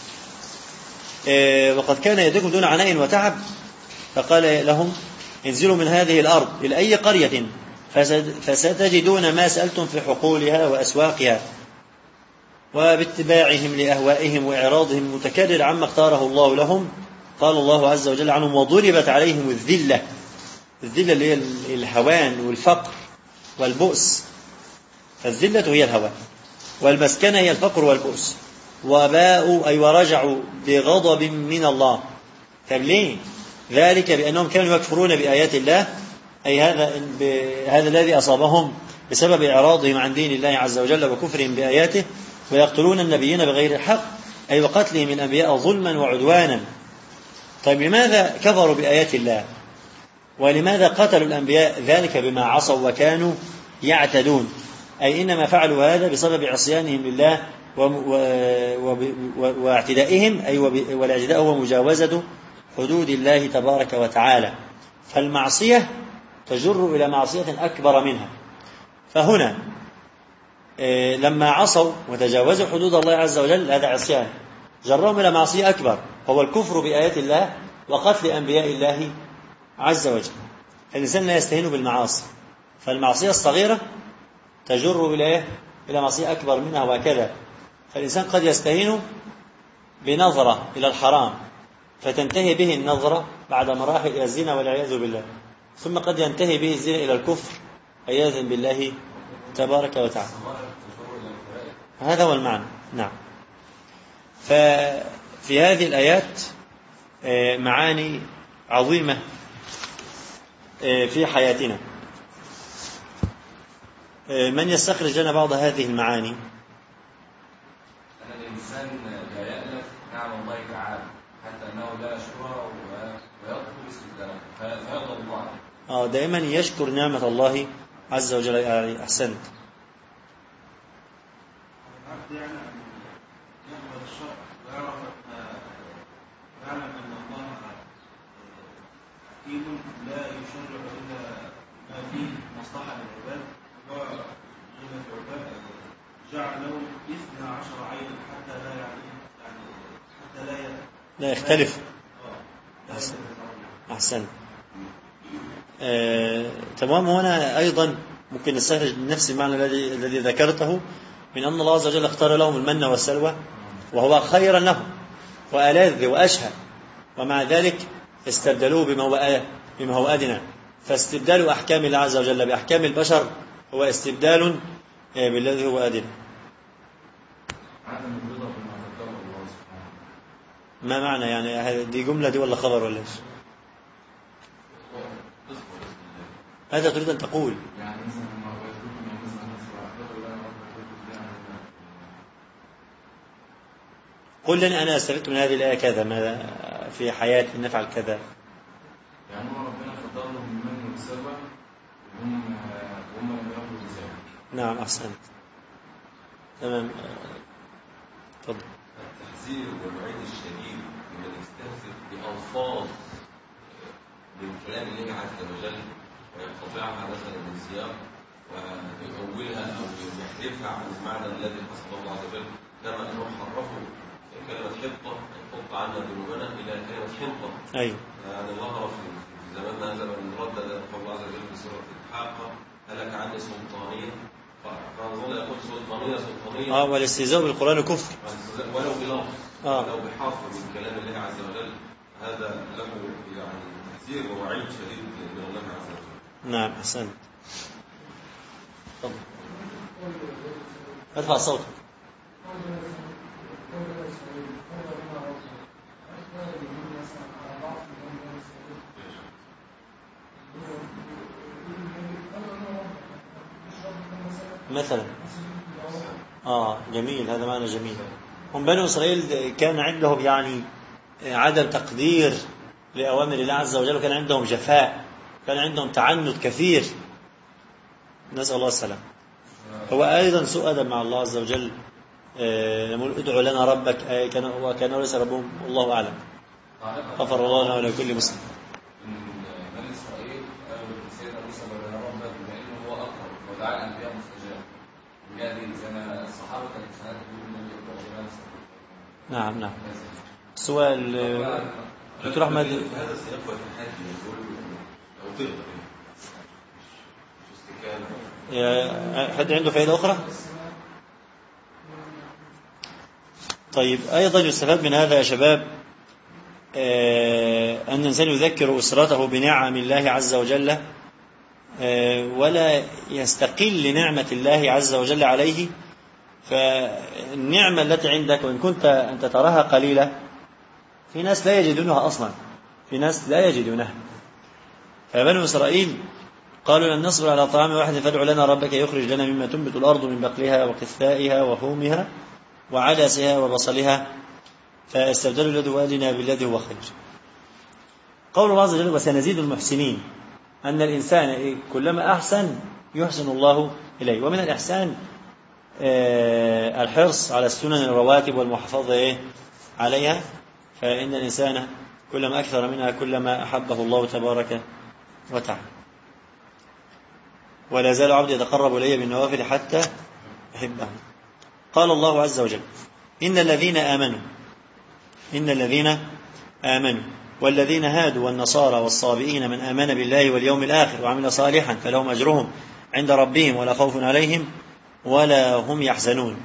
إيه وقد كان يأتيكم دون عناء وتعب. فقال لهم انزلوا من هذه الأرض إلى أي قرية فستجدون ما سألتم في حقولها وأسواقها، وباتباعهم لأهوائهم وإعراضهم المتكرر عما اختاره الله لهم. قال الله عز وجل عنهم وضربت عليهم الذلة، الذلة اللي هي الهوان والفقر والبؤس، فالذلة هي الهوان والمسكنة هي الفقر والبؤس. وباءوا أي ورجعوا بغضب من الله. طب ليه؟ ذلك بأنهم كانوا يكفرون بآيات الله، أي هذا هذا الذي أصابهم بسبب إعراضهم عن دين الله عز وجل وكفرهم بآياته، ويقتلون النبيين بغير الحق أي وقتلهم الأنبياء ظلما وعدوانا. طيب لماذا كفروا بآيات الله ولماذا قتلوا الأنبياء؟ ذلك بما عصوا وكانوا يعتدون، أي إنما فعلوا هذا بسبب عصيانهم لله واعتدائهم، أي والاعتداء هو مجاوزة حدود الله تبارك وتعالى. فالمعصية تجر إلى معصية أكبر منها. فهنا لما عصوا وتجاوزوا حدود الله عز وجل هذا عصيان جرهم إلى معصية أكبر هو الكفر بآيات الله وقتل أنبياء الله عز وجل. الإنسان لا يستهين بالمعاصي، فالمعصية الصغيرة تجر إلى إلى معصية أكبر منها وكذا. فالإنسان قد يستهين بنظرة إلى الحرام فتنتهي به النظرة بعد مراحل إلى الزنا والعياذ بالله، ثم قد ينتهي به الزنا إلى الكفر عياذا بالله تبارك وتعالى. هذا هو المعنى. نعم. ففي هذه الآيات معاني عظيمة في حياتنا. من يستخرج لنا بعض هذه المعاني؟ أن الإنسان لا يألف نعم الله تعالى حتى أنه لا يشكرها ويطلب استبدالها فيغضب الله عليه. آه دائما يشكر نعمة الله عز وجل. يعني أحسنت. العبد يعني أن يقبل الشرع ويعرف يعلم أن الله حكيم لا يشرع إلا ما فيه مصلحة للعباد، وجل في عباد جعل لهم اثنا عشر عين حتى لا يعني حتى لا لا يختلف. أحسن. أحسن. آه، تمام. هنا أيضا ممكن نستخرج نفس المعنى الذي الذي ذكرته من أن الله عز وجل اختار لهم المن والسلوى وهو خيرا لهم وألذ وأشهى، ومع ذلك استبدلوه بما هو بما هو أدنى. فاستبدال أحكام الله عز وجل بأحكام البشر هو استبدال بالذي هو أدنى. ما معنى يعني دي جملة دي ولا خبر ولا ايش؟ هذا تريد أن تقول؟ قل لي أنا استفدت من هذه الآية كذا، ما في حياتي نفعل كذا. يعني هو ربنا فضل لهم المن والسلوى وهم وهم لم يأخذوا ذلك. نعم أحسنت. تمام. تفضل. التحذير والوعيد الشديد لمن يستهزئ بألفاظ من كلام الله عز وجل ويقتطعها مثلا من سياق ويؤولها أو يحذفها عن المعنى الذي قصده الله عز وجل، كما أنهم حرفوا كلمة حطة حط عنا ذنوبنا إلى كلمة حنطة. أيوه. يعني ظهر في زماننا هذا من ردد قول الله عز وجل في سورة الحاقة هلك عني سلطانية، فنظل يقول سلطانية سلطانية. اه والاستهزاء بالقرآن كفر ولو بلفظ آه. ولو بحرف من كلام الله عز وجل، هذا له يعني تحذير ووعيد شديد من الله عز وجل. نعم أحسنت. تفضل. ارفع صوتك. مثلا آه جميل، هذا معنى جميل. هم بنو إسرائيل كان عندهم يعني عدم تقدير لأوامر الله عز وجل، وكان عندهم جفاء، كان عندهم تعنت كثير، نسأل الله السلام. هو أيضا سوء أدب مع الله عز وجل. يقول ادعوا لنا ربك، كان وكان ليس ربهم، الله أعلم. غفر الله لنا ولكل مسلم. بني إسرائيل قالوا سيدنا موسى بدنا ربك بما إنه هو أقرب ودعا الأنبياء مستجاب. بهذه زمان الصحابة كانت سنة يقولون من نعم نعم. سؤال دكتور أحمد. هذا السياق والتحدي يقول أو تقدر يا حد عنده فائدة أخرى؟ طيب أيضا يستفاد من هذا يا شباب أن الإنسان يذكر أسرته بنعم الله عز وجل، ولا يستقل لنعمة الله عز وجل عليه. فالنعمة التي عندك وإن كنت أنت تراها قليلة، في ناس لا يجدونها أصلا، في ناس لا يجدونها. فبنو إسرائيل قالوا لن نصبر على طعام واحد فادع لنا ربك يخرج لنا مما تنبت الأرض من بقلها وقثائها وفومها وعدسها وبصلها، فاستبدلوا الذي هو أدنى بالذي هو خير. قول الله عز وجل وسنزيد المحسنين، أن الإنسان كلما أحسن يحسن الله إليه. ومن الإحسان الحرص على السنن الرواتب والمحافظة عليها، فإن الإنسان كلما أكثر منها كلما أحبه الله تبارك وتعالى. ولا زال عبدي يتقرب إلي بالنوافل حتى أحبه. قال الله عز وجل إن الذين آمنوا إن الذين آمنوا والذين هادوا والنصارى والصابئين من آمن بالله واليوم الآخر وعمل صالحا فلهم أجرهم عند ربهم ولا خوف عليهم ولا هم يحزنون.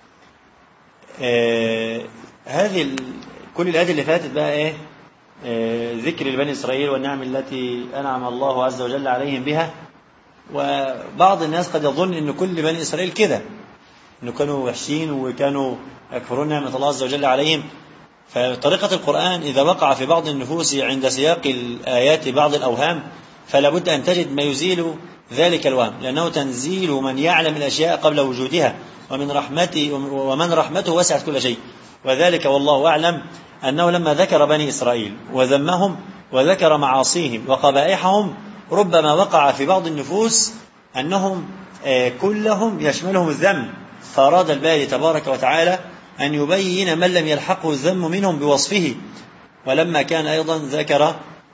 آه هذه كل الآيات اللي فاتت بقى إيه؟ آه ذكر لبني إسرائيل والنعم التي أنعم الله عز وجل عليهم بها. وبعض الناس قد يظن أن كل بني إسرائيل كده، أنه كانوا وحشين وكانوا يكفرون نعمة الله عز وجل عليهم. فطريقة القرآن إذا وقع في بعض النفوس عند سياق الآيات بعض الأوهام، فلا بد أن تجد ما يزيل ذلك الوهم، لأنه تنزيل من يعلم الأشياء قبل وجودها، ومن رحمته ومن رحمته وسعت كل شيء. وذلك والله أعلم أنه لما ذكر بني إسرائيل وذمهم وذكر معاصيهم وقبائحهم ربما وقع في بعض النفوس أنهم كلهم يشملهم الذم، فأراد الباري تبارك وتعالى أن يبين من لم يلحقه الذم منهم بوصفه. ولما كان أيضا ذكر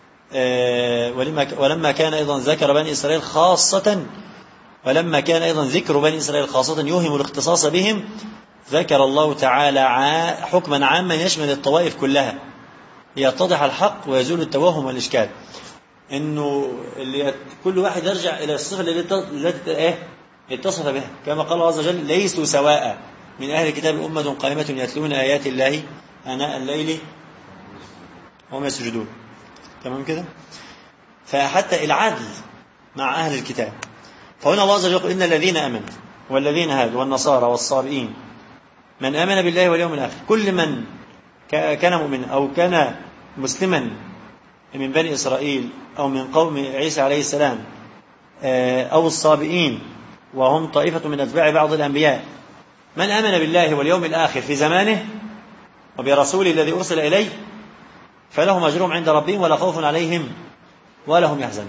ولما كان أيضا ذكر بني إسرائيل خاصة ولما كان أيضا ذكر بني إسرائيل خاصة يوهم الاختصاص بهم، ذكر الله تعالى حكما عاما يشمل الطوائف كلها ليتضح الحق ويزول التوهم والإشكال، إنه اللي كل واحد يرجع إلى الصفة التي اتصف بها، كما قال الله عز وجل: ليسوا سواء من أهل الكتاب أمة قائمة يتلون آيات الله آناء الليل وهم يسجدون. تمام كده؟ فحتى العدل مع أهل الكتاب. فهنا الله عز وجل يقول: إن الذين آمنوا والذين هادوا والنصارى والصابئين من آمن بالله واليوم الآخر، كل من كان مؤمنا أو كان مسلما من بني إسرائيل أو من قوم عيسى عليه السلام أو الصابئين وهم طائفة من أتباع بعض الأنبياء، من آمن بالله واليوم الآخر في زمانه وبرسوله الذي أرسل إليه فلهم أجرهم عند ربهم ولا خوف عليهم ولا هم يحزنون.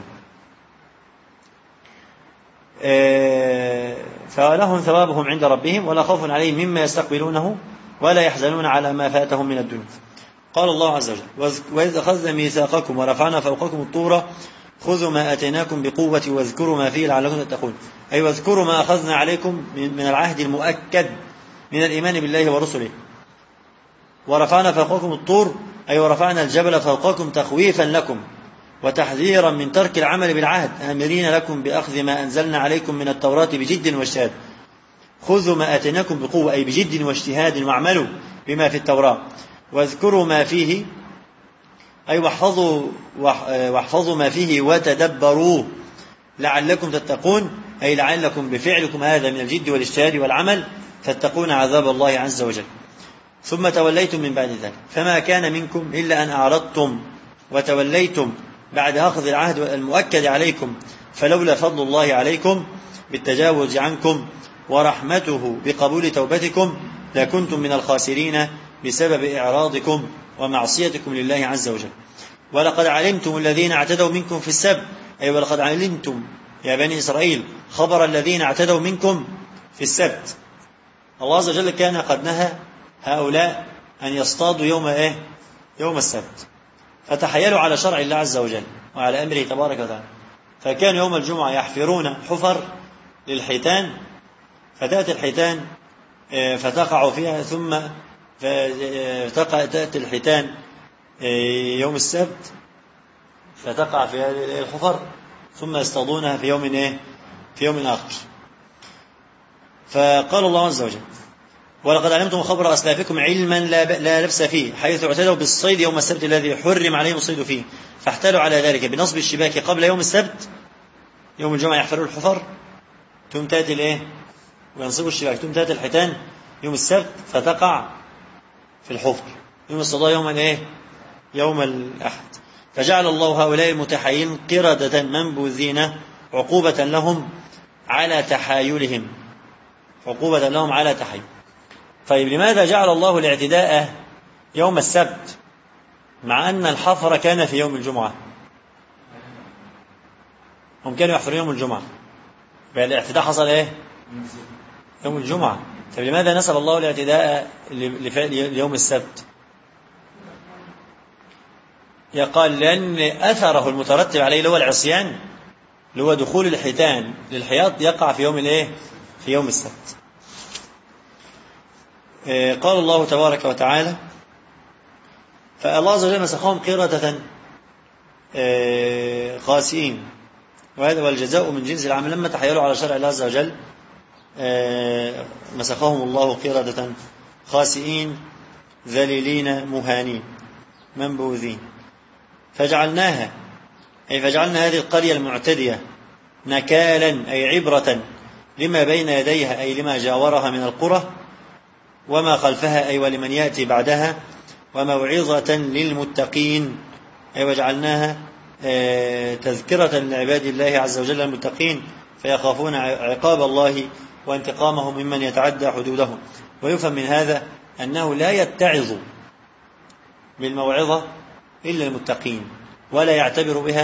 فلهم ثوابهم عند ربهم ولا خوف عليهم مما يستقبلونه ولا يحزنون على ما فاتهم من الدنيا. قال الله عز وجل: وإذ أخذنا ميثاقكم ورفعنا فوقكم الطور خذوا ما آتيناكم بقوة واذكروا ما فيه لعلكم تتقون. أي واذكروا ما أخذنا عليكم من العهد المؤكد من الإيمان بالله ورسله. ورفعنا فوقكم الطور أي ورفعنا الجبل فوقكم تخويفا لكم وتحذيرا من ترك العمل بالعهد، آمرين لكم بأخذ ما أنزلنا عليكم من التوراة بجد واجتهاد. خذوا ما آتيناكم بقوة أي بجد واجتهاد واعملوا بما في التوراة. واذكروا ما فيه أي واحفظوا, واحفظوا ما فيه وتدبروه لعلكم تتقون، أي لعلكم بفعلكم هذا من الجد والاجتهاد والعمل تتقون عذاب الله عز وجل. ثم توليتم من بعد ذلك فما كان منكم إلا أن أعرضتم وتوليتم بعد أخذ العهد المؤكد عليكم، فلولا فضل الله عليكم بالتجاوز عنكم ورحمته بقبول توبتكم لكنتم من الخاسرين بسبب إعراضكم ومعصيتكم لله عز وجل. ولقد علمتم الذين اعتدوا منكم في السبت، أي ولقد علمتم يا بني إسرائيل خبر الذين اعتدوا منكم في السبت. الله عز وجل كان قد نهى هؤلاء أن يصطادوا يوم إيه؟ يوم السبت، فتحيلوا على شرع الله عز وجل وعلى أمره تبارك وتعالى، فكان يوم الجمعة يحفرون حفر للحيتان، فتأتي الحيتان فتقع فيها، ثم تأتي الحيتان يوم السبت فتقع في هذه الحفر، ثم يصطادونها في يوم إيه؟ في يوم آخر. فقال الله عز وجل: ولقد علمتم خبر أسلافكم علما لا لبس فيه، حيث اعتدوا بالصيد يوم السبت الذي حرم عليهم الصيد فيه، فاحتالوا على ذلك بنصب الشباك قبل يوم السبت. يوم الجمعة يحفروا الحفر، ثم تأتي الإيه؟ وينصبوا الشباك، ثم تأتي الحيتان يوم السبت فتقع في الحفر، يوم الصلاة يوم الإيه؟ يوم الأحد. فجعل الله هؤلاء المتحايلين قردة منبوذين عقوبة لهم على تحايلهم، عقوبة لهم على تحايل. طيب لماذا جعل الله الاعتداء يوم السبت مع أن الحفر كان في يوم الجمعة؟ هم كانوا يحفرون يوم الجمعة، فالاعتداء حصل إيه؟ يوم الجمعة. طيب لماذا نسب الله الاعتداء ليوم السبت؟ يقال لأن أثره المترتب عليه اللي هو العصيان، اللي هو دخول الحيتان للحياط، يقع في يوم الإيه؟ في يوم السبت. قال الله تبارك وتعالى: فالله عز وجل مسخهم قردة خاسئين، وهذا هو الجزاء من جنس العمل. لما تحايلوا على شرع الله عز وجل مسخهم الله قردة خاسئين ذليلين مهانين منبوذين، فجعلناها أي فجعلنا هذه القرية المعتدية نكالا أي عبرة لما بين يديها أي لما جاورها من القرى وما خلفها أي ولمن يأتي بعدها، وموعظة للمتقين أي وجعلناها تذكرة لعباد الله عز وجل المتقين فيخافون عقاب الله وانتقامه ممن يتعدى حدوده. ويفهم من هذا أنه لا يتعظ بالموعظة إلا المتقين، ولا يعتبر بها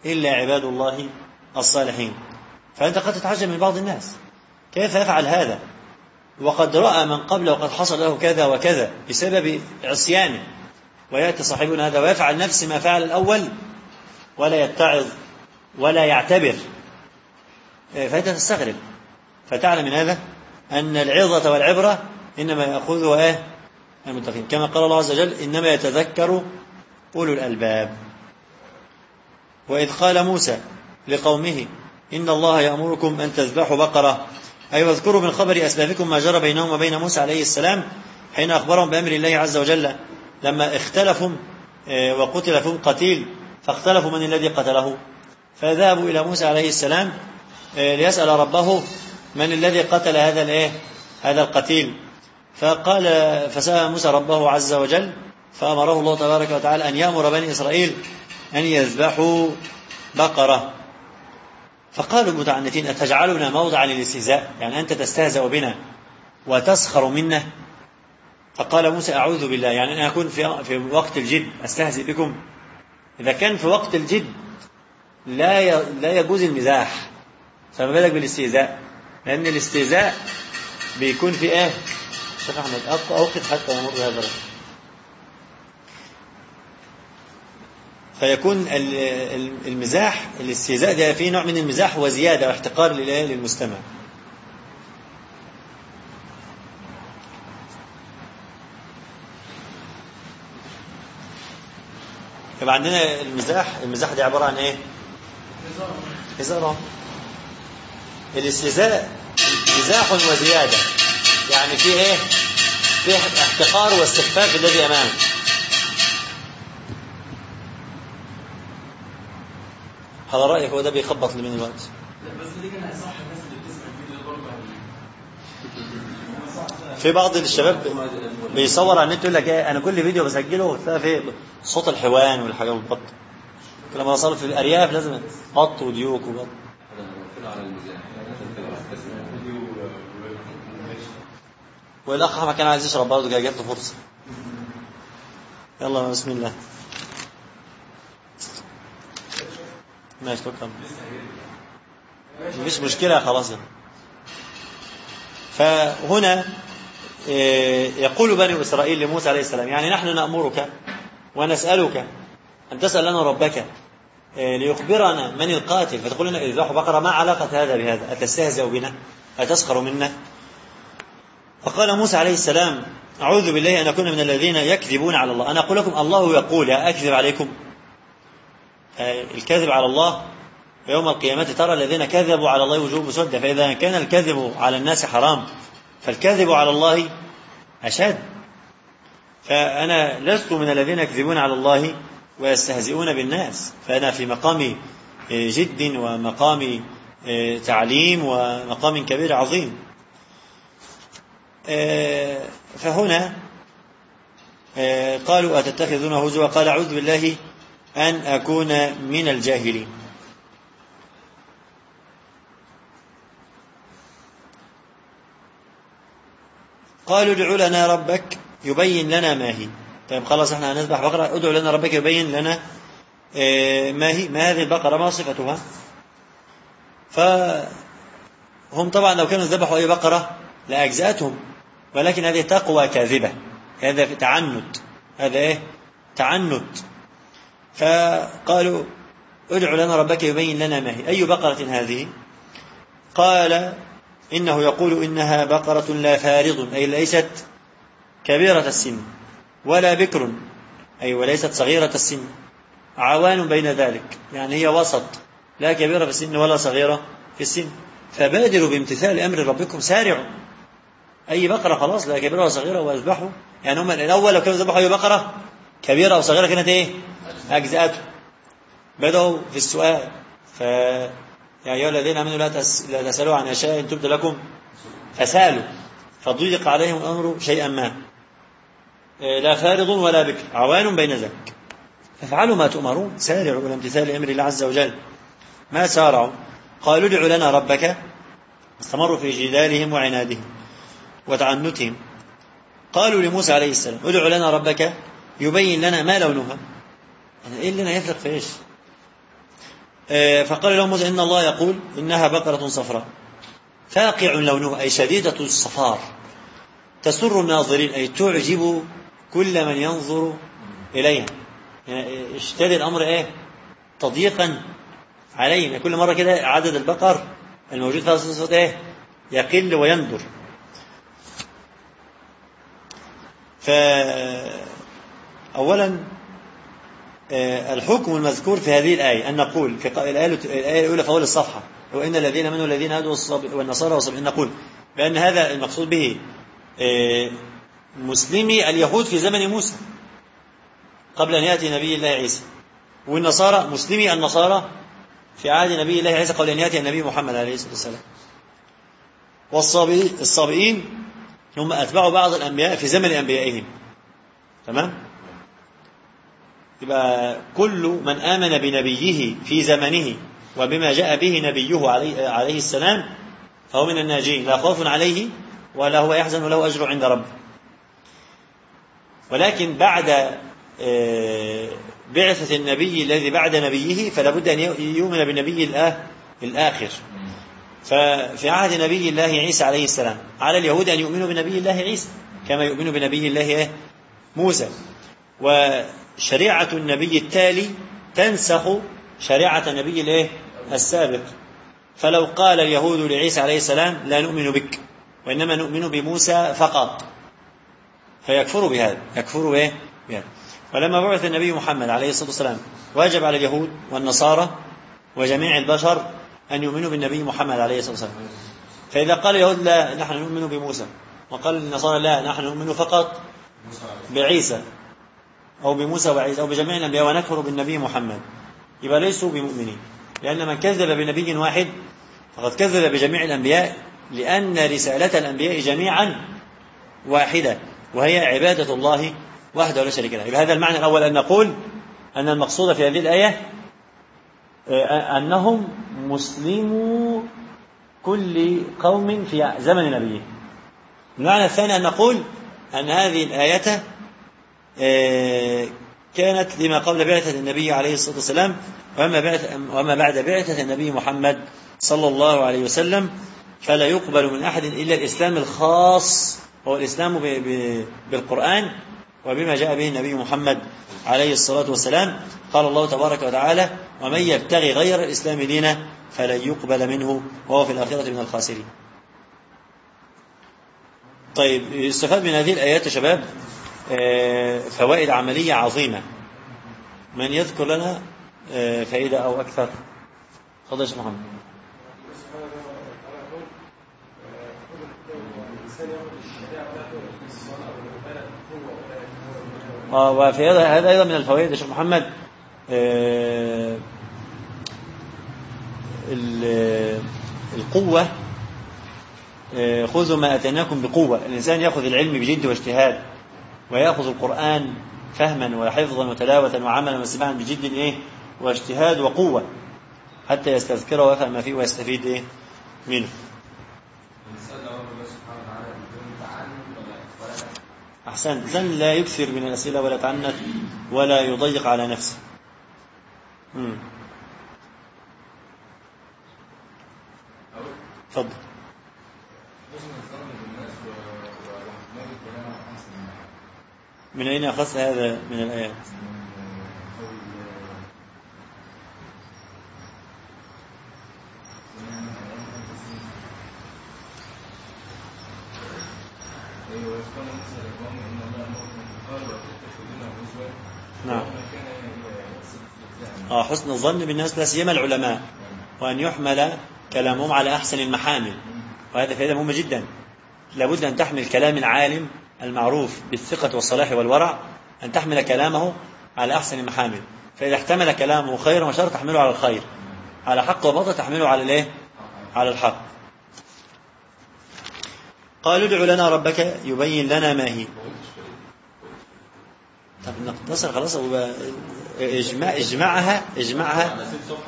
إلا عباد الله الصالحين. فأنت قد تتعجب من بعض الناس كيف يفعل هذا وقد رأى من قبله وقد حصل له كذا وكذا بسبب عصيانه، ويأتي صاحبنا هذا ويفعل نفس ما فعل الأول ولا يتعظ ولا يعتبر. فأنت تستغرب، فتعلم من هذا أن العظة والعبرة إنما يأخذها إيه؟ المتقين، كما قال الله عز وجل إنما يتذكر أولو الألباب. وإذ قال موسى لقومه إن الله يأمركم أن تذبحوا بقرة، أي واذكروا من خبر أسلافكم ما جرى بينهم وبين موسى عليه السلام حين أخبرهم بأمر الله عز وجل لما اختلفوا وقتل فيهم قتيل، فاختلفوا من الذي قتله، فذهبوا إلى موسى عليه السلام ليسأل ربه من الذي قتل هذا الايه هذا القتيل. فقال فسأل موسى ربه عز وجل فأمره الله تبارك وتعالى أن يأمر بني إسرائيل أن يذبحوا بقرة. فقالوا المتعنتين أتجعلنا موضعا للاستهزاء، يعني أنت تستهزأ بنا وتسخر منا؟ فقال موسى أعوذ بالله، يعني أنا أكون في في وقت الجد أستهزئ بكم؟ إذا كان في وقت الجد لا لا يجوز المزاح، فما بالك بالاستهزاء؟ لأن الاستهزاء بيكون في إيه؟ شيخ أحمد أوقف حتى يمر هذا الرجل. فيكون المزاح الاستهزاء ده فيه نوع من المزاح وزيادة واحتقار للمستمع. يبقى عندنا المزاح المزاح دي عبارة عن ايه؟ هزار. الاستهزاء مزاح وزيادة، يعني فيه ايه؟ فيه احتقار واستخفاف الذي امامه. على رأيك هو ده بيخبط لي من الوقت. بس دي كان هيصح الناس اللي بتسمع الفيديو برضه. في بعض الشباب بيصور على النت يقول لك ايه انا كل فيديو بسجله تلاقي فيه صوت الحيوان والحاجات والبط. لما وصلوا في الارياف لازم بط وديوك وبط. والاخ احمد كان عايز يشرب برضه، جات له فرصه. يلا بسم الله. ماشي توكل، مفيش مشكله خلاص. فهنا يقول بني إسرائيل لموسى عليه السلام يعني نحن نأمرك ونسألك أن تسأل لنا ربك ليخبرنا من القاتل، فتقول لنا اذبحوا بقرة. ما علاقة هذا بهذا؟ أتستهزئ بنا؟ أتسخر منا؟ فقال موسى عليه السلام أعوذ بالله أن أكون من الذين يكذبون على الله. أنا أقول لكم الله يقول أكذب عليكم؟ الكذب على الله يوم القيامة ترى الذين كذبوا على الله وجوه مسودة. فإذا كان الكذب على الناس حرام فالكذب على الله أشد. فأنا لست من الذين يكذبون على الله ويستهزئون بالناس، فأنا في مقام جد ومقام تعليم ومقام كبير عظيم. فهنا قالوا أتتخذون هزوا؟ قال أعوذ بالله أن أكون من الجاهلين. قالوا ادع لنا ربك يبين لنا ما هي. طيب خلاص احنا هنذبح بقرة، ادعو لنا ربك يبين لنا ما هي، ما هذه البقرة، ما صفتها. فهم طبعا لو كانوا ذبحوا أي بقرة لأجزأتهم، ولكن هذه تقوى كاذبة، هذا في تعنت، هذا ايه تعنت. فقالوا ادع لنا ربك يبين لنا ما هي، أي بقرة هذه؟ قال إنه يقول إنها بقرة لا فارض، أي ليست كبيرة السن، ولا بكر، أي وليست صغيرة السن، عوان بين ذلك، يعني هي وسط، لا كبيرة في السن ولا صغيرة في السن. فبادروا بامتثال أمر ربكم سارعوا. أي بقرة خلاص لا كبيرة ولا صغيرة واذبحوا. يعني هم الأول لو كانوا ذبحوا أي بقرة كبيرة أو صغيرة كانت إيه أجزاءته. بدأوا في السؤال، ف يا أيها الذين آمنوا لا تسألوا عن أشياء إن تبد لكم فسألوا، فضيق عليهم الأمر شيئا ما، لا فارض ولا بكر، عوان بين ذلك. فافعلوا ما تؤمرون، سارعوا إلى امتثال أمر الله عز وجل. ما سارعوا. قالوا ادع لنا ربك، استمروا في جدالهم وعنادهم وتعنتهم. قالوا لموسى عليه السلام ادع لنا ربك يبين لنا ما لونها. إيه اللي يفرق في إيش؟ فقال لهم موسى إن الله يقول إنها بقرة صفراء فاقع لونها أي شديدة الصفار تسر الناظرين أي تعجب كل من ينظر إليها. يعني اشتري الأمر إيه تضييقا عليهم، كل مرة كده عدد البقر الموجود في الصوت إيه يقل ويندر. فأولا الحكم المذكور في هذه الآية أن نقول في الآية الأولى في أول الصفحة وإن الذين منوا الذين هادوا والنصارى والصابئين نقول بأن هذا المقصود به مسلمي اليهود في زمن موسى قبل أن يأتي نبي الله عيسى، والنصارى مسلمي النصارى في عهد نبي الله عيسى قبل أن يأتي النبي محمد عليه الصلاة والسلام. والصابئين هم أتبعوا بعض الأنبياء في زمن أنبيائهم. تمام؟ يبقى كل من آمن بنبيه في زمنه وبما جاء به نبيه عليه, عليه السلام فهو من الناجين لا خوف عليه ولا هو يحزن وله أجر عند ربه. ولكن بعد بعثة النبي الذي بعد نبيه فلا بد أن يؤمن بالنبي الآخر. ففي عهد نبي الله عيسى عليه السلام على اليهود أن يؤمنوا بنبي الله عيسى كما يؤمنوا بنبي الله موسى، وشريعة النبي التالي تنسخ شريعة النبي السابق. فلو قال اليهود لعيسى عليه السلام لا نؤمن بك وإنما نؤمن بموسى فقط فيكفروا بهذا يكفروا إيه بهذا. ولما بعث النبي محمد عليه الصلاة والسلام واجب على اليهود والنصارى وجميع البشر أن يؤمنوا بالنبي محمد عليه الصلاة والسلام. فإذا قال اليهود لا نحن نؤمن بموسى وقال النصارى لا نحن نؤمن فقط بعيسى أو بموسى وعيسى أو بجميع الأنبياء ونكفر بالنبي محمد يبقى ليسوا بمؤمنين، لأن من كذب بنبي واحد فقد كذب بجميع الأنبياء، لأن رسالة الأنبياء جميعا واحدة وهي عبادة الله وحده ولا شريك له. بهذا المعنى الأول أن نقول أن المقصود في هذه الآية أنهم مسلموا كل قوم في زمن نبيه. المعنى الثاني أن نقول أن هذه الآية كانت لما قبل بعثة النبي عليه الصلاة والسلام وما بعد بعثة النبي محمد صلى الله عليه وسلم فلا يقبل من أحد إلا الإسلام الخاص هو الإسلام بالقرآن وبما جاء به النبي محمد عليه الصلاة والسلام. قال الله تبارك وتعالى ومن يبتغي غير الإسلام دينا فلن يقبل منه وهو في الآخرة من الخاسرين. طيب استفاد من هذه الآيات يا شباب فوائد عملية عظيمة. من يذكر لنا فائدة أو أكثر؟ تفضل يا شيخ محمد. وفي هذا أيضا من الفوائد يا شيخ محمد القوة. خذوا ما أتيناكم بقوة. الإنسان يأخذ العلم بجد واجتهاد ويأخذ القرآن فهما وحفظا وتلاوة وعملا وسماعا بجد إيه واجتهاد وقوة حتى يستذكره ويفهم ما فيه ويستفيد إيه منه. أحسن. زن لا يكثر من الأسئلة ولا يتعنت ولا يضيق على نفسه. امم تفضل. من أين أخذت هذا من الآيات؟ نعم. آه حسن الظن بالناس لا سيما العلماء وأن يحمل كلامهم على أحسن المحامل، وهذا فائدة مهمة جدا. لابد أن تحمل كلام العالم المعروف بالثقة والصلاح والورع أن تحمل كلامه على أحسن المحامل. فإذا احتمل كلامه خير وشر تحمله على الخير، على حق وباطل تحمله على الايه؟ على الحق. قالوا ادع لنا ربك يبين لنا ما هي. طب نقتصر خلاص. اجمع اجمعها اجمعها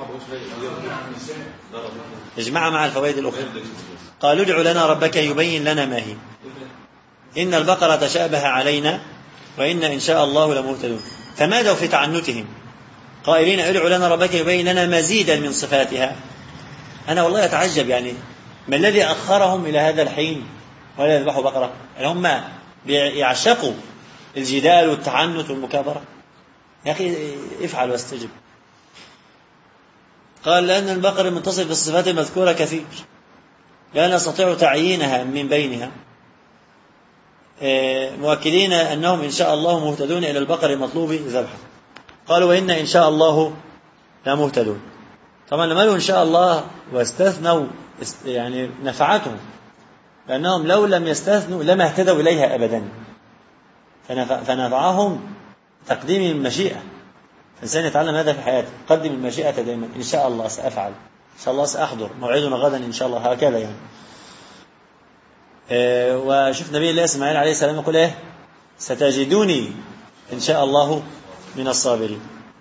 اجمعها مع الفوائد الأخرى. قالوا ادع لنا ربك يبين لنا ما هي إن البقرة تشابه علينا وإن إن شاء الله لمهتدون. فماذا في تعنتهم؟ قائلين ادع لنا ربك يبين لنا مزيدا من صفاتها. أنا والله أتعجب يعني ما الذي أخرهم إلى هذا الحين ولا يذبحوا بقرة؟ يعني هم يعشقوا الجدال والتعنت والمكابرة. يا أخي افعل واستجب. قال لأن البقر المتصف بالصفات المذكورة كثير لا نستطيع تعيينها من بينها، مؤكدين أنهم إن شاء الله مهتدون إلى البقر المطلوب ذبحه. قالوا وإن إن شاء الله لا مهتدون. طبعا لما قالوا إن شاء الله واستثنوا يعني نفعتهم، لأنهم لو لم يستثنوا لما اهتدوا إليها أبدا، فنفعهم تقديم المشيئة. الإنسان يتعلم هذا في حياته، قدم المشيئة دائما. إن شاء الله سأفعل، إن شاء الله سأحضر، موعدنا غدا إن شاء الله، هكذا يعني. اه وشوف نبي الله إسماعيل عليه السلام يقول إيه؟ ستجدوني إن شاء الله من الصابرين.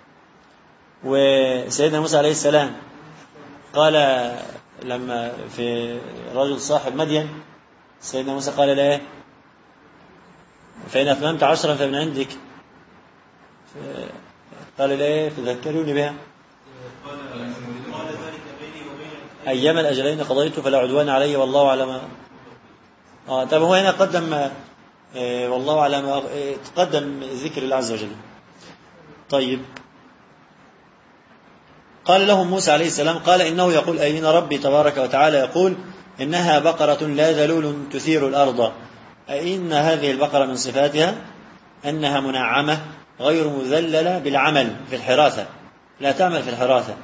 وسيدنا موسى عليه السلام قال لما في رجل صاحب مدين، سيدنا موسى قال له فإن أتممت عشرا فمن عندك، قال له فذكروني بها أيام الأجلين قضيت فلا عدوان علي والله على ما آه طب هو هنا قدم آه والله على ما آه تقدم ذكر الله عز وجل. طيب قال لهم موسى عليه السلام قال إنه يقول أين ربي تبارك وتعالى يقول إنها بقرة لا ذلول تثير الأرض. أئن هذه البقرة من صفاتها أنها منعمة غير مذللة بالعمل في الحراثة، لا تعمل في الحراثة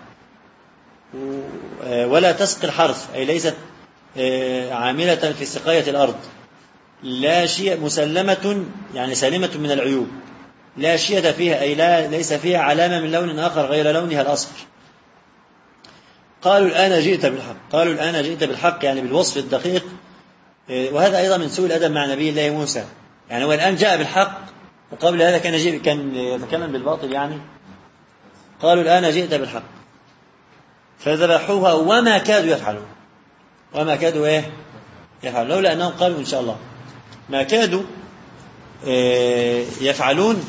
ولا تسقي الحرث، أي ليست عاملة في سقاية الأرض، لا شيء مسلمة يعني سالمة من العيوب، لا شيء فيها أي لا ليس فيها علامة من لون آخر غير لونها الأصفر. قالوا الآن جئت بالحق، قالوا الآن جئت بالحق يعني بالوصف الدقيق. وهذا أيضا من سوء الأدب مع نبي الله موسى، يعني هو الآن جاء بالحق وقبل هذا كان يجيب كان يتكلم بالباطل يعني. قالوا الآن جئت بالحق فذبحوها وما كادوا يفعلون، وما كادوا ايه يفعلون، لولا أنهم قالوا إن شاء الله ما كادوا يفعلون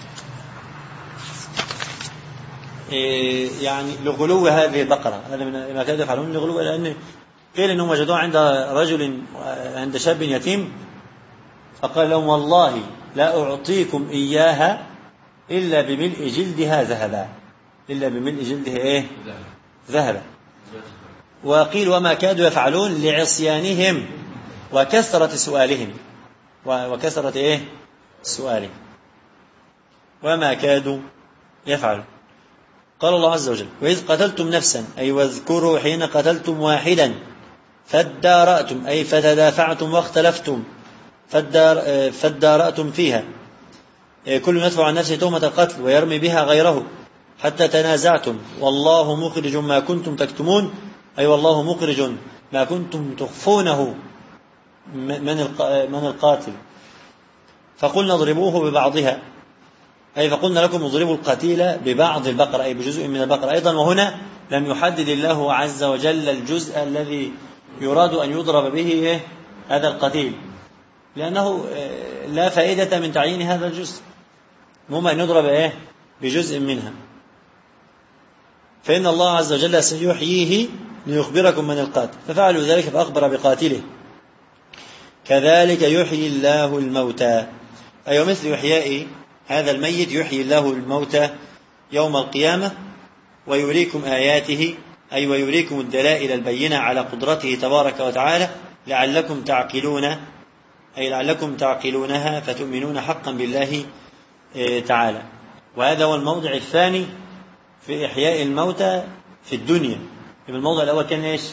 يعني لغلو هذه البقرة. هذا من ما كادوا يفعلون لغلو، لأن قيل أنهم وجدوها عند رجل عند شاب يتيم فقال لهم والله لا أعطيكم إياها إلا بملء جلدها ذهبا، إلا بملء جلدها إيه ذهبا. وقيل وما كادوا يفعلون لعصيانهم وكثرة سؤالهم، وكثرة إيه سؤالهم، وما كادوا يفعلون. قال الله عز وجل وإذ قتلتم نفسا أي واذكروا حين قتلتم واحدا فادارأتم أي فتدافعتم واختلفتم، فادار فادارأتم فيها، كل يدفع عن نفسه تهمة القتل ويرمي بها غيره حتى تنازعتم والله مخرج ما كنتم تكتمون، أي والله مخرج ما كنتم تخفونه من القاتل. فقلنا اضربوه ببعضها أي فقلنا لكم اضربوا القتيل ببعض البقرة أي بجزء من البقرة أيضا. وهنا لم يحدد الله عز وجل الجزء الذي يراد أن يضرب به هذا القتيل، لأنه لا فائدة من تعيين هذا الجزء، المهم أن يضرب إيه بجزء منها. فإن الله عز وجل سيحييه ليخبركم من القاتل، ففعلوا ذلك فأخبر بقاتله. كذلك يحيي الله الموتى أي مثل إحياء هذا الميت يحيي الله الموتى يوم القيامة ويريكم آياته أي ويريكم الدلائل البينة على قدرته تبارك وتعالى لعلكم تعقلون أي لعلكم تعقلونها فتؤمنون حقا بالله تعالى. وهذا هو الموضع الثاني في إحياء الموتى في الدنيا. الموضع الأول كان إيش؟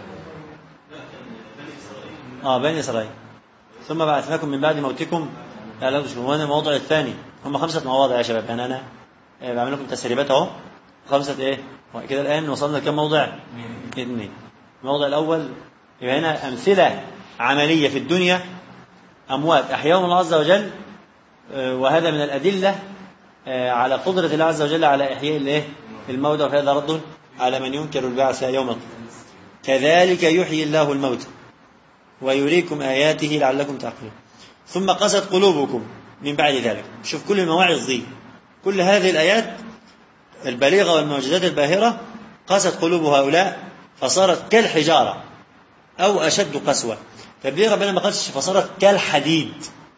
آه بني إسرائيل، ثم بعثناكم من بعد موتكم لعلكم تشكرون. وهذا الموضع الثاني. هم خمسة مواضع يا شباب، يعني أنا بعمل لكم تسريبات أهو، خمسة إيه كده. الآن وصلنا كم موضع؟ اثنين. الموضع الأول يبقى هنا أمثلة عملية في الدنيا، أموات أحياهم الله عز وجل، وهذا من الأدلة على قدرة الله عز وجل على إحياء الإيه الموتى، وهذا رد على من ينكر البعث يوم القيامة. كذلك يحيي الله الموتى ويريكم آياته لعلكم تعقلون. ثم قست قلوبكم من بعد ذلك. شوف كل المواعظ دي، كل هذه الآيات البليغة والمعجزات الباهرة قست قلوب هؤلاء فصارت كالحجارة أو أشد قسوة. فالبليغة ربنا ما قالش فصارت كالحديد،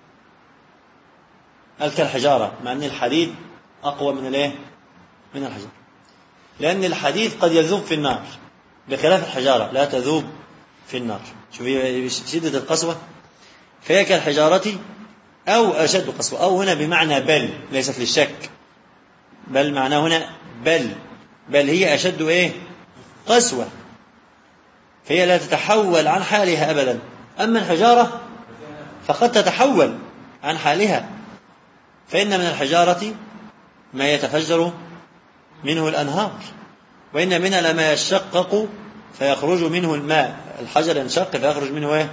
قال كالحجارة، مع أن الحديد أقوى من الايه؟ من الحجارة، لأن الحديد قد يذوب في النار بخلاف الحجارة لا تذوب في النار. شوفي شدة القسوة. فهي كالحجارة أو أشد قسوة. أو هنا بمعنى بل، ليست للشك، بل معناه هنا بل بل هي أشد إيه؟ قسوة. فهي لا تتحول عن حالها أبدا. أما الحجارة فقد تتحول عن حالها، فإن من الحجارة ما يتفجر منه الأنهار، وإن منها لما يشقق فيخرج منه الماء. الحجر ينشق فيخرج منه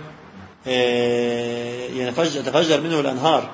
إيه؟ يتفجر منه الأنهار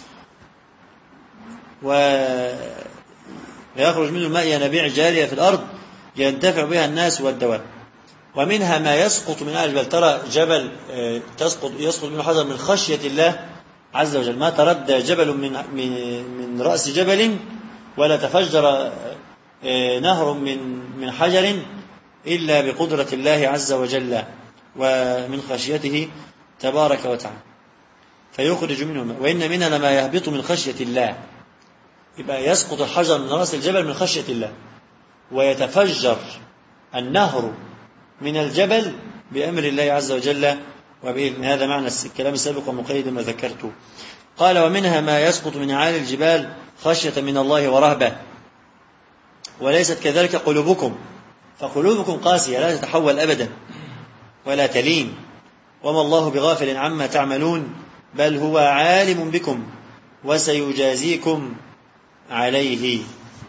ويخرج منه الماء ينابيع جارية في الأرض ينتفع بها الناس والدواب. ومنها ما يسقط من أعلى الجبل. ترى جبل تسقط يسقط منه حجر من خشية الله عز وجل، ما تردى جبل من من من رأس جبل ولا تفجر نهر من من حجر إلا بقدرة الله عز وجل ومن خشيته تبارك وتعالى، فيخرج منه الماء. وإن منها لما يهبط من خشية الله. يبقى يسقط الحجر من رأس الجبل من خشية الله، ويتفجر النهر من الجبل بأمر الله عز وجل وبإذن. هذا معنى الكلام السابق ومقيد ما ذكرته. قال ومنها ما يسقط من أعالي الجبال خشية من الله ورهبة، وليست كذلك قلوبكم، فقلوبكم قاسية لا تتحول أبدا ولا تلين. وما الله بغافل عما تعملون بل هو عالم بكم وسيجازيكم عليه.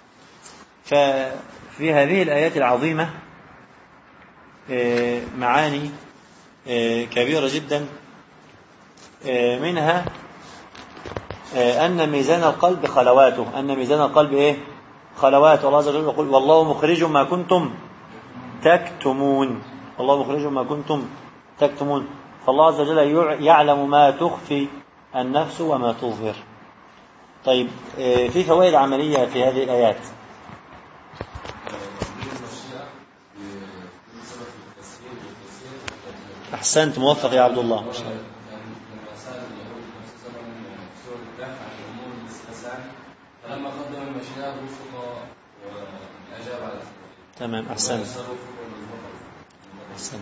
ففي هذه الآيات العظيمة معاني كبيرة جدا، منها أن ميزان القلب خلواته، أن ميزان القلب إيه؟ خلوات. الله عز وجل يقول والله مخرج ما كنتم تكتمون، والله مخرج ما كنتم تكتمون. فالله عز وجل يعلم ما تخفي النفس وما تظهر. طيب في فوائد عملية في هذه الآيات. أحسنت، موفق يا عبد الله. فلما قدم المشيئة وفق وأجاب على تمام. أحسنت أحسنت.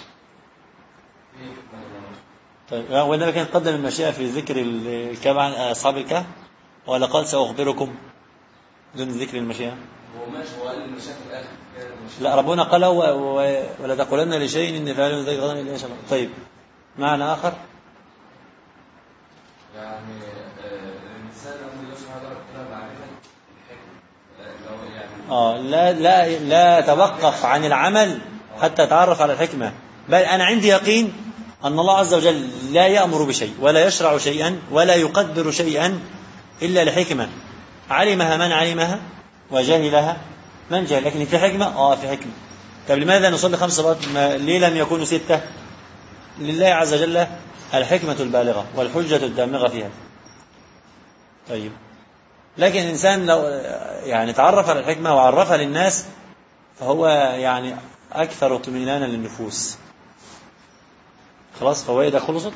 طيب وإنما كان قدم المشيئة في ذكر الكهف عن أصحاب الكهف، ولا قال سأخبركم دون ذكر المشيئة؟ هو ماشي، هو قال المشيئة في الآخر. لا، ربنا قال ولا تقولن لشيء إني فاعل ذلك غدا إلا إن شاء الله. طيب معنى آخر يعني الإنسان لما الله سبحانه وتعالى معرفة الحكمة يعني آه لا لا لا توقف عن العمل حتى تعرف على الحكمة، بل أنا عندي يقين أن الله عز وجل لا يأمر بشيء ولا يشرع شيئا ولا يقدر شيئا إلا لحكمة علمها من علمها وجهلها من جهل. لكن في حكمة آه في حكمة. طب لماذا نصلي خمس صلوات ليه لم يكونوا ستة؟ لله عز وجل الحكمة البالغة والحجة الدامغة فيها. طيب لكن الإنسان لو يعني تعرف على الحكمة وعرفها للناس فهو يعني أكثر اطمئنانا للنفوس. خلاص فوائد خلصت.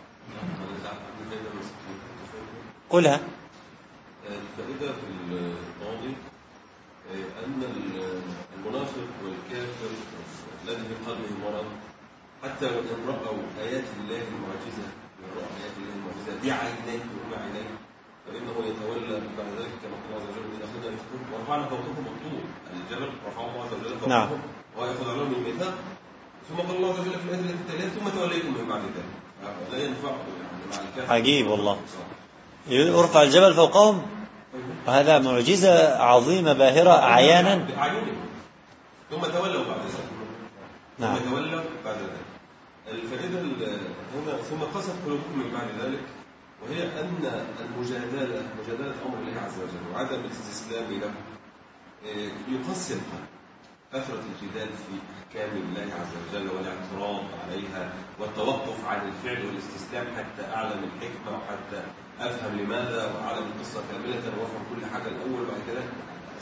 قلها. الفائدة في الماضي أن المنافق والكافر الذي في قلبه مرض حتى وإن رأوا آيات الله المعجزة رأوا آيات الله المعجزة بعينيه وبعينيه فإنه يتولى بعد ذلك كما قال الله عز وجل إذا أخذنا منكم ورفعنا فوقكم الطور الجبل رفعه الله عز وجل فوقهم نعم. ويأخذ عليهم الميثاق ثم قال الله عز وجل في الآية التي تليها ثم توليتم من بعد ذلك لا ينفع يعني مع الكافر. عجيب والله. يرفع الجبل فوقهم وهذا معجزة عظيمة باهرة أعيانا ثم تولوا بعد ذلك. نعم. ثم تولوا بعد ذلك. الفائدة هنا ثم قست قلوبكم من بعد ذلك، وهي أن المجادلة مجادلة أمر الله عز وجل وعدم الاستسلام له يقسي القلب. كثرة الجدال في أحكام الله عز وجل والاعتراض عليها والتوقف عن الفعل والاستسلام حتى أعلم الحكمة وحتى أفهم لماذا وأعلم القصة كاملة وأفهم كل حاجة الأول وبعد كده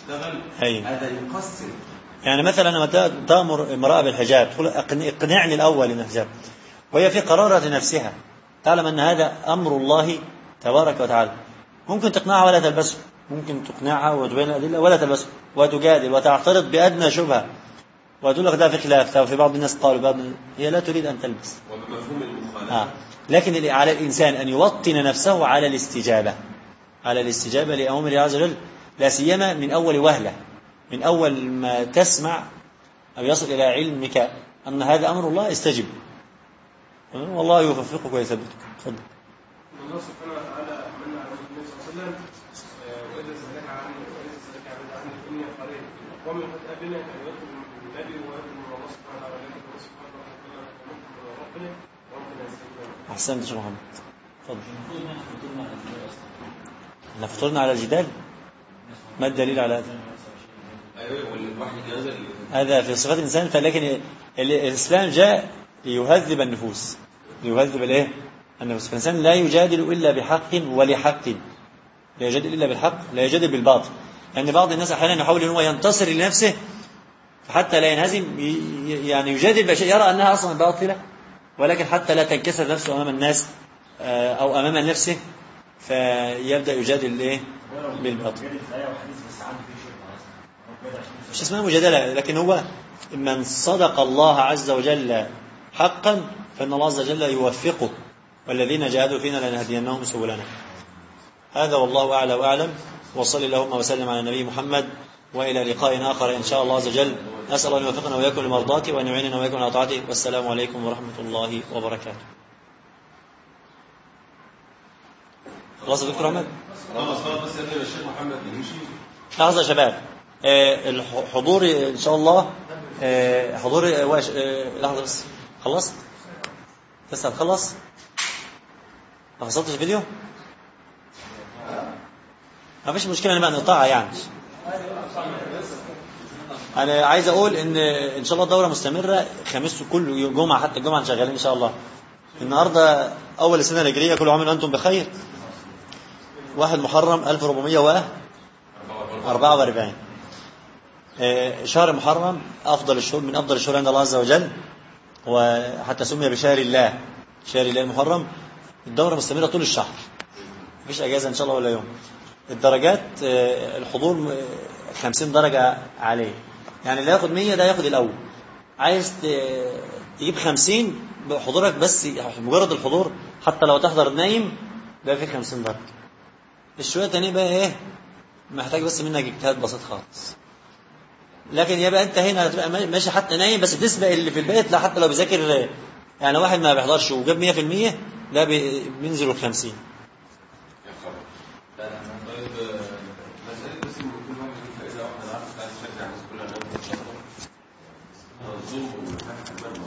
تشتغل أيوة. هذا يقسم. يعني مثلا لما تأمر امرأة بالحجاب تقول اقنعني الأول من الحجاب وهي في قرارة نفسها تعلم أن هذا أمر الله تبارك وتعالى، ممكن تقنعها ولا تلبسه، ممكن تقنعها وتبين الأدلة ولا تلبسه وتجادل وتعترض بأدنى شبهة وتقول لك ده في خلاف. في بعض الناس قالوا بعض هي لا تريد أن تلبس وبمفهوم المخالفة. آه. لكن على الإنسان أن يوطن نفسه على الاستجابة على الاستجابة لأمر الله عز وجل، لا سيما من أول وهلة، من أول ما تسمع أو يصل إلى علمك أن هذا أمر الله استجب والله يوفقك ويثبتك. تفضل. الله سبحانه وتعالى أمن على النبي صلى الله عليه وسلم وإذا سألك عني وإذا سألك عني فإني قريب ومن قد أبنا أن يطلب النبي ويطلب من الله سبحانه وتعالى لكن الله سبحانه وتعالى من ربنا وربنا يستجيب. أحسنت يا شيخ محمد. تفضل. احنا فطرنا على الجدال؟ ما الدليل على هذا؟ أيوة والوحي نزل هذا في صفات الإنسان، فلكن الإسلام جاء ليهذب النفوس، ليهذب الايه؟ النفوس. فالإنسان لا يجادل إلا بحق ولحق، لا يجادل إلا بالحق لا يجادل بالباطل. يعني بعض الناس أحيانا يحاول أن هو ينتصر لنفسه حتى لا ينهزم، يعني يجادل بأشياء يرى أنها أصلا باطلة ولكن حتى لا تنكسر نفسه أمام الناس أو أمام نفسه فيبدأ يجادل إيه؟ بالباطل. مش اسمها مجادلة، لكن هو من صدق الله عز وجل حقا فإن الله عز وجل يوفقه والذين جاهدوا فينا لنهدينهم سبلنا. هذا والله أعلى وأعلم، وصلى اللهم وسلم على النبي محمد، وإلى لقاء آخر إن شاء الله عز وجل. أسأل الله أن يوفقنا وإياكم لمرضاته وأن يعيننا وإياكم على طاعته. والسلام عليكم ورحمة الله وبركاته. خلاص يا دكتور أحمد؟ خلاص خلاص بس يا الشيخ محمد يمشي. لحظة يا شباب، الحضور إن شاء الله حضور واش... لحظة بس خلصت؟ بس هتخلص؟ ما فصلتش الفيديو؟ ما فيش مشكلة أنا بقى نقطعها يعني. أنا عايز أقول إن إن شاء الله الدورة مستمرة خميس كل جمعة، حتى الجمعة شغالين إن شاء الله. النهاردة أول السنة الهجرية، كل عام وأنتم بخير. واحد محرم ألف وأربعمائة وأربعة وأربعين. شهر محرم أفضل الشهور، من أفضل الشهور عند الله عز وجل، وحتى سمي بشهر الله، شهر الله المحرم. الدورة مستمرة طول الشهر، مفيش أجازة إن شاء الله ولا يوم. الدرجات الحضور خمسين درجة عليه، يعني اللي ياخد مية ده ياخد الأول. عايز تجيب خمسين بحضورك بس، مجرد الحضور حتى لو تحضر نايم بقى في خمسين درجة. الشوية تاني بقى إيه، محتاج بس منك اجتهاد بسيط خالص. لكن يبقى أنت هنا هتبقى ماشي حتى نايم بس تسبق اللي في البيت، لا حتى لو بيذاكر يعني واحد ما بيحضرش وجاب مية في المية ده بينزل الخمسين. الظلم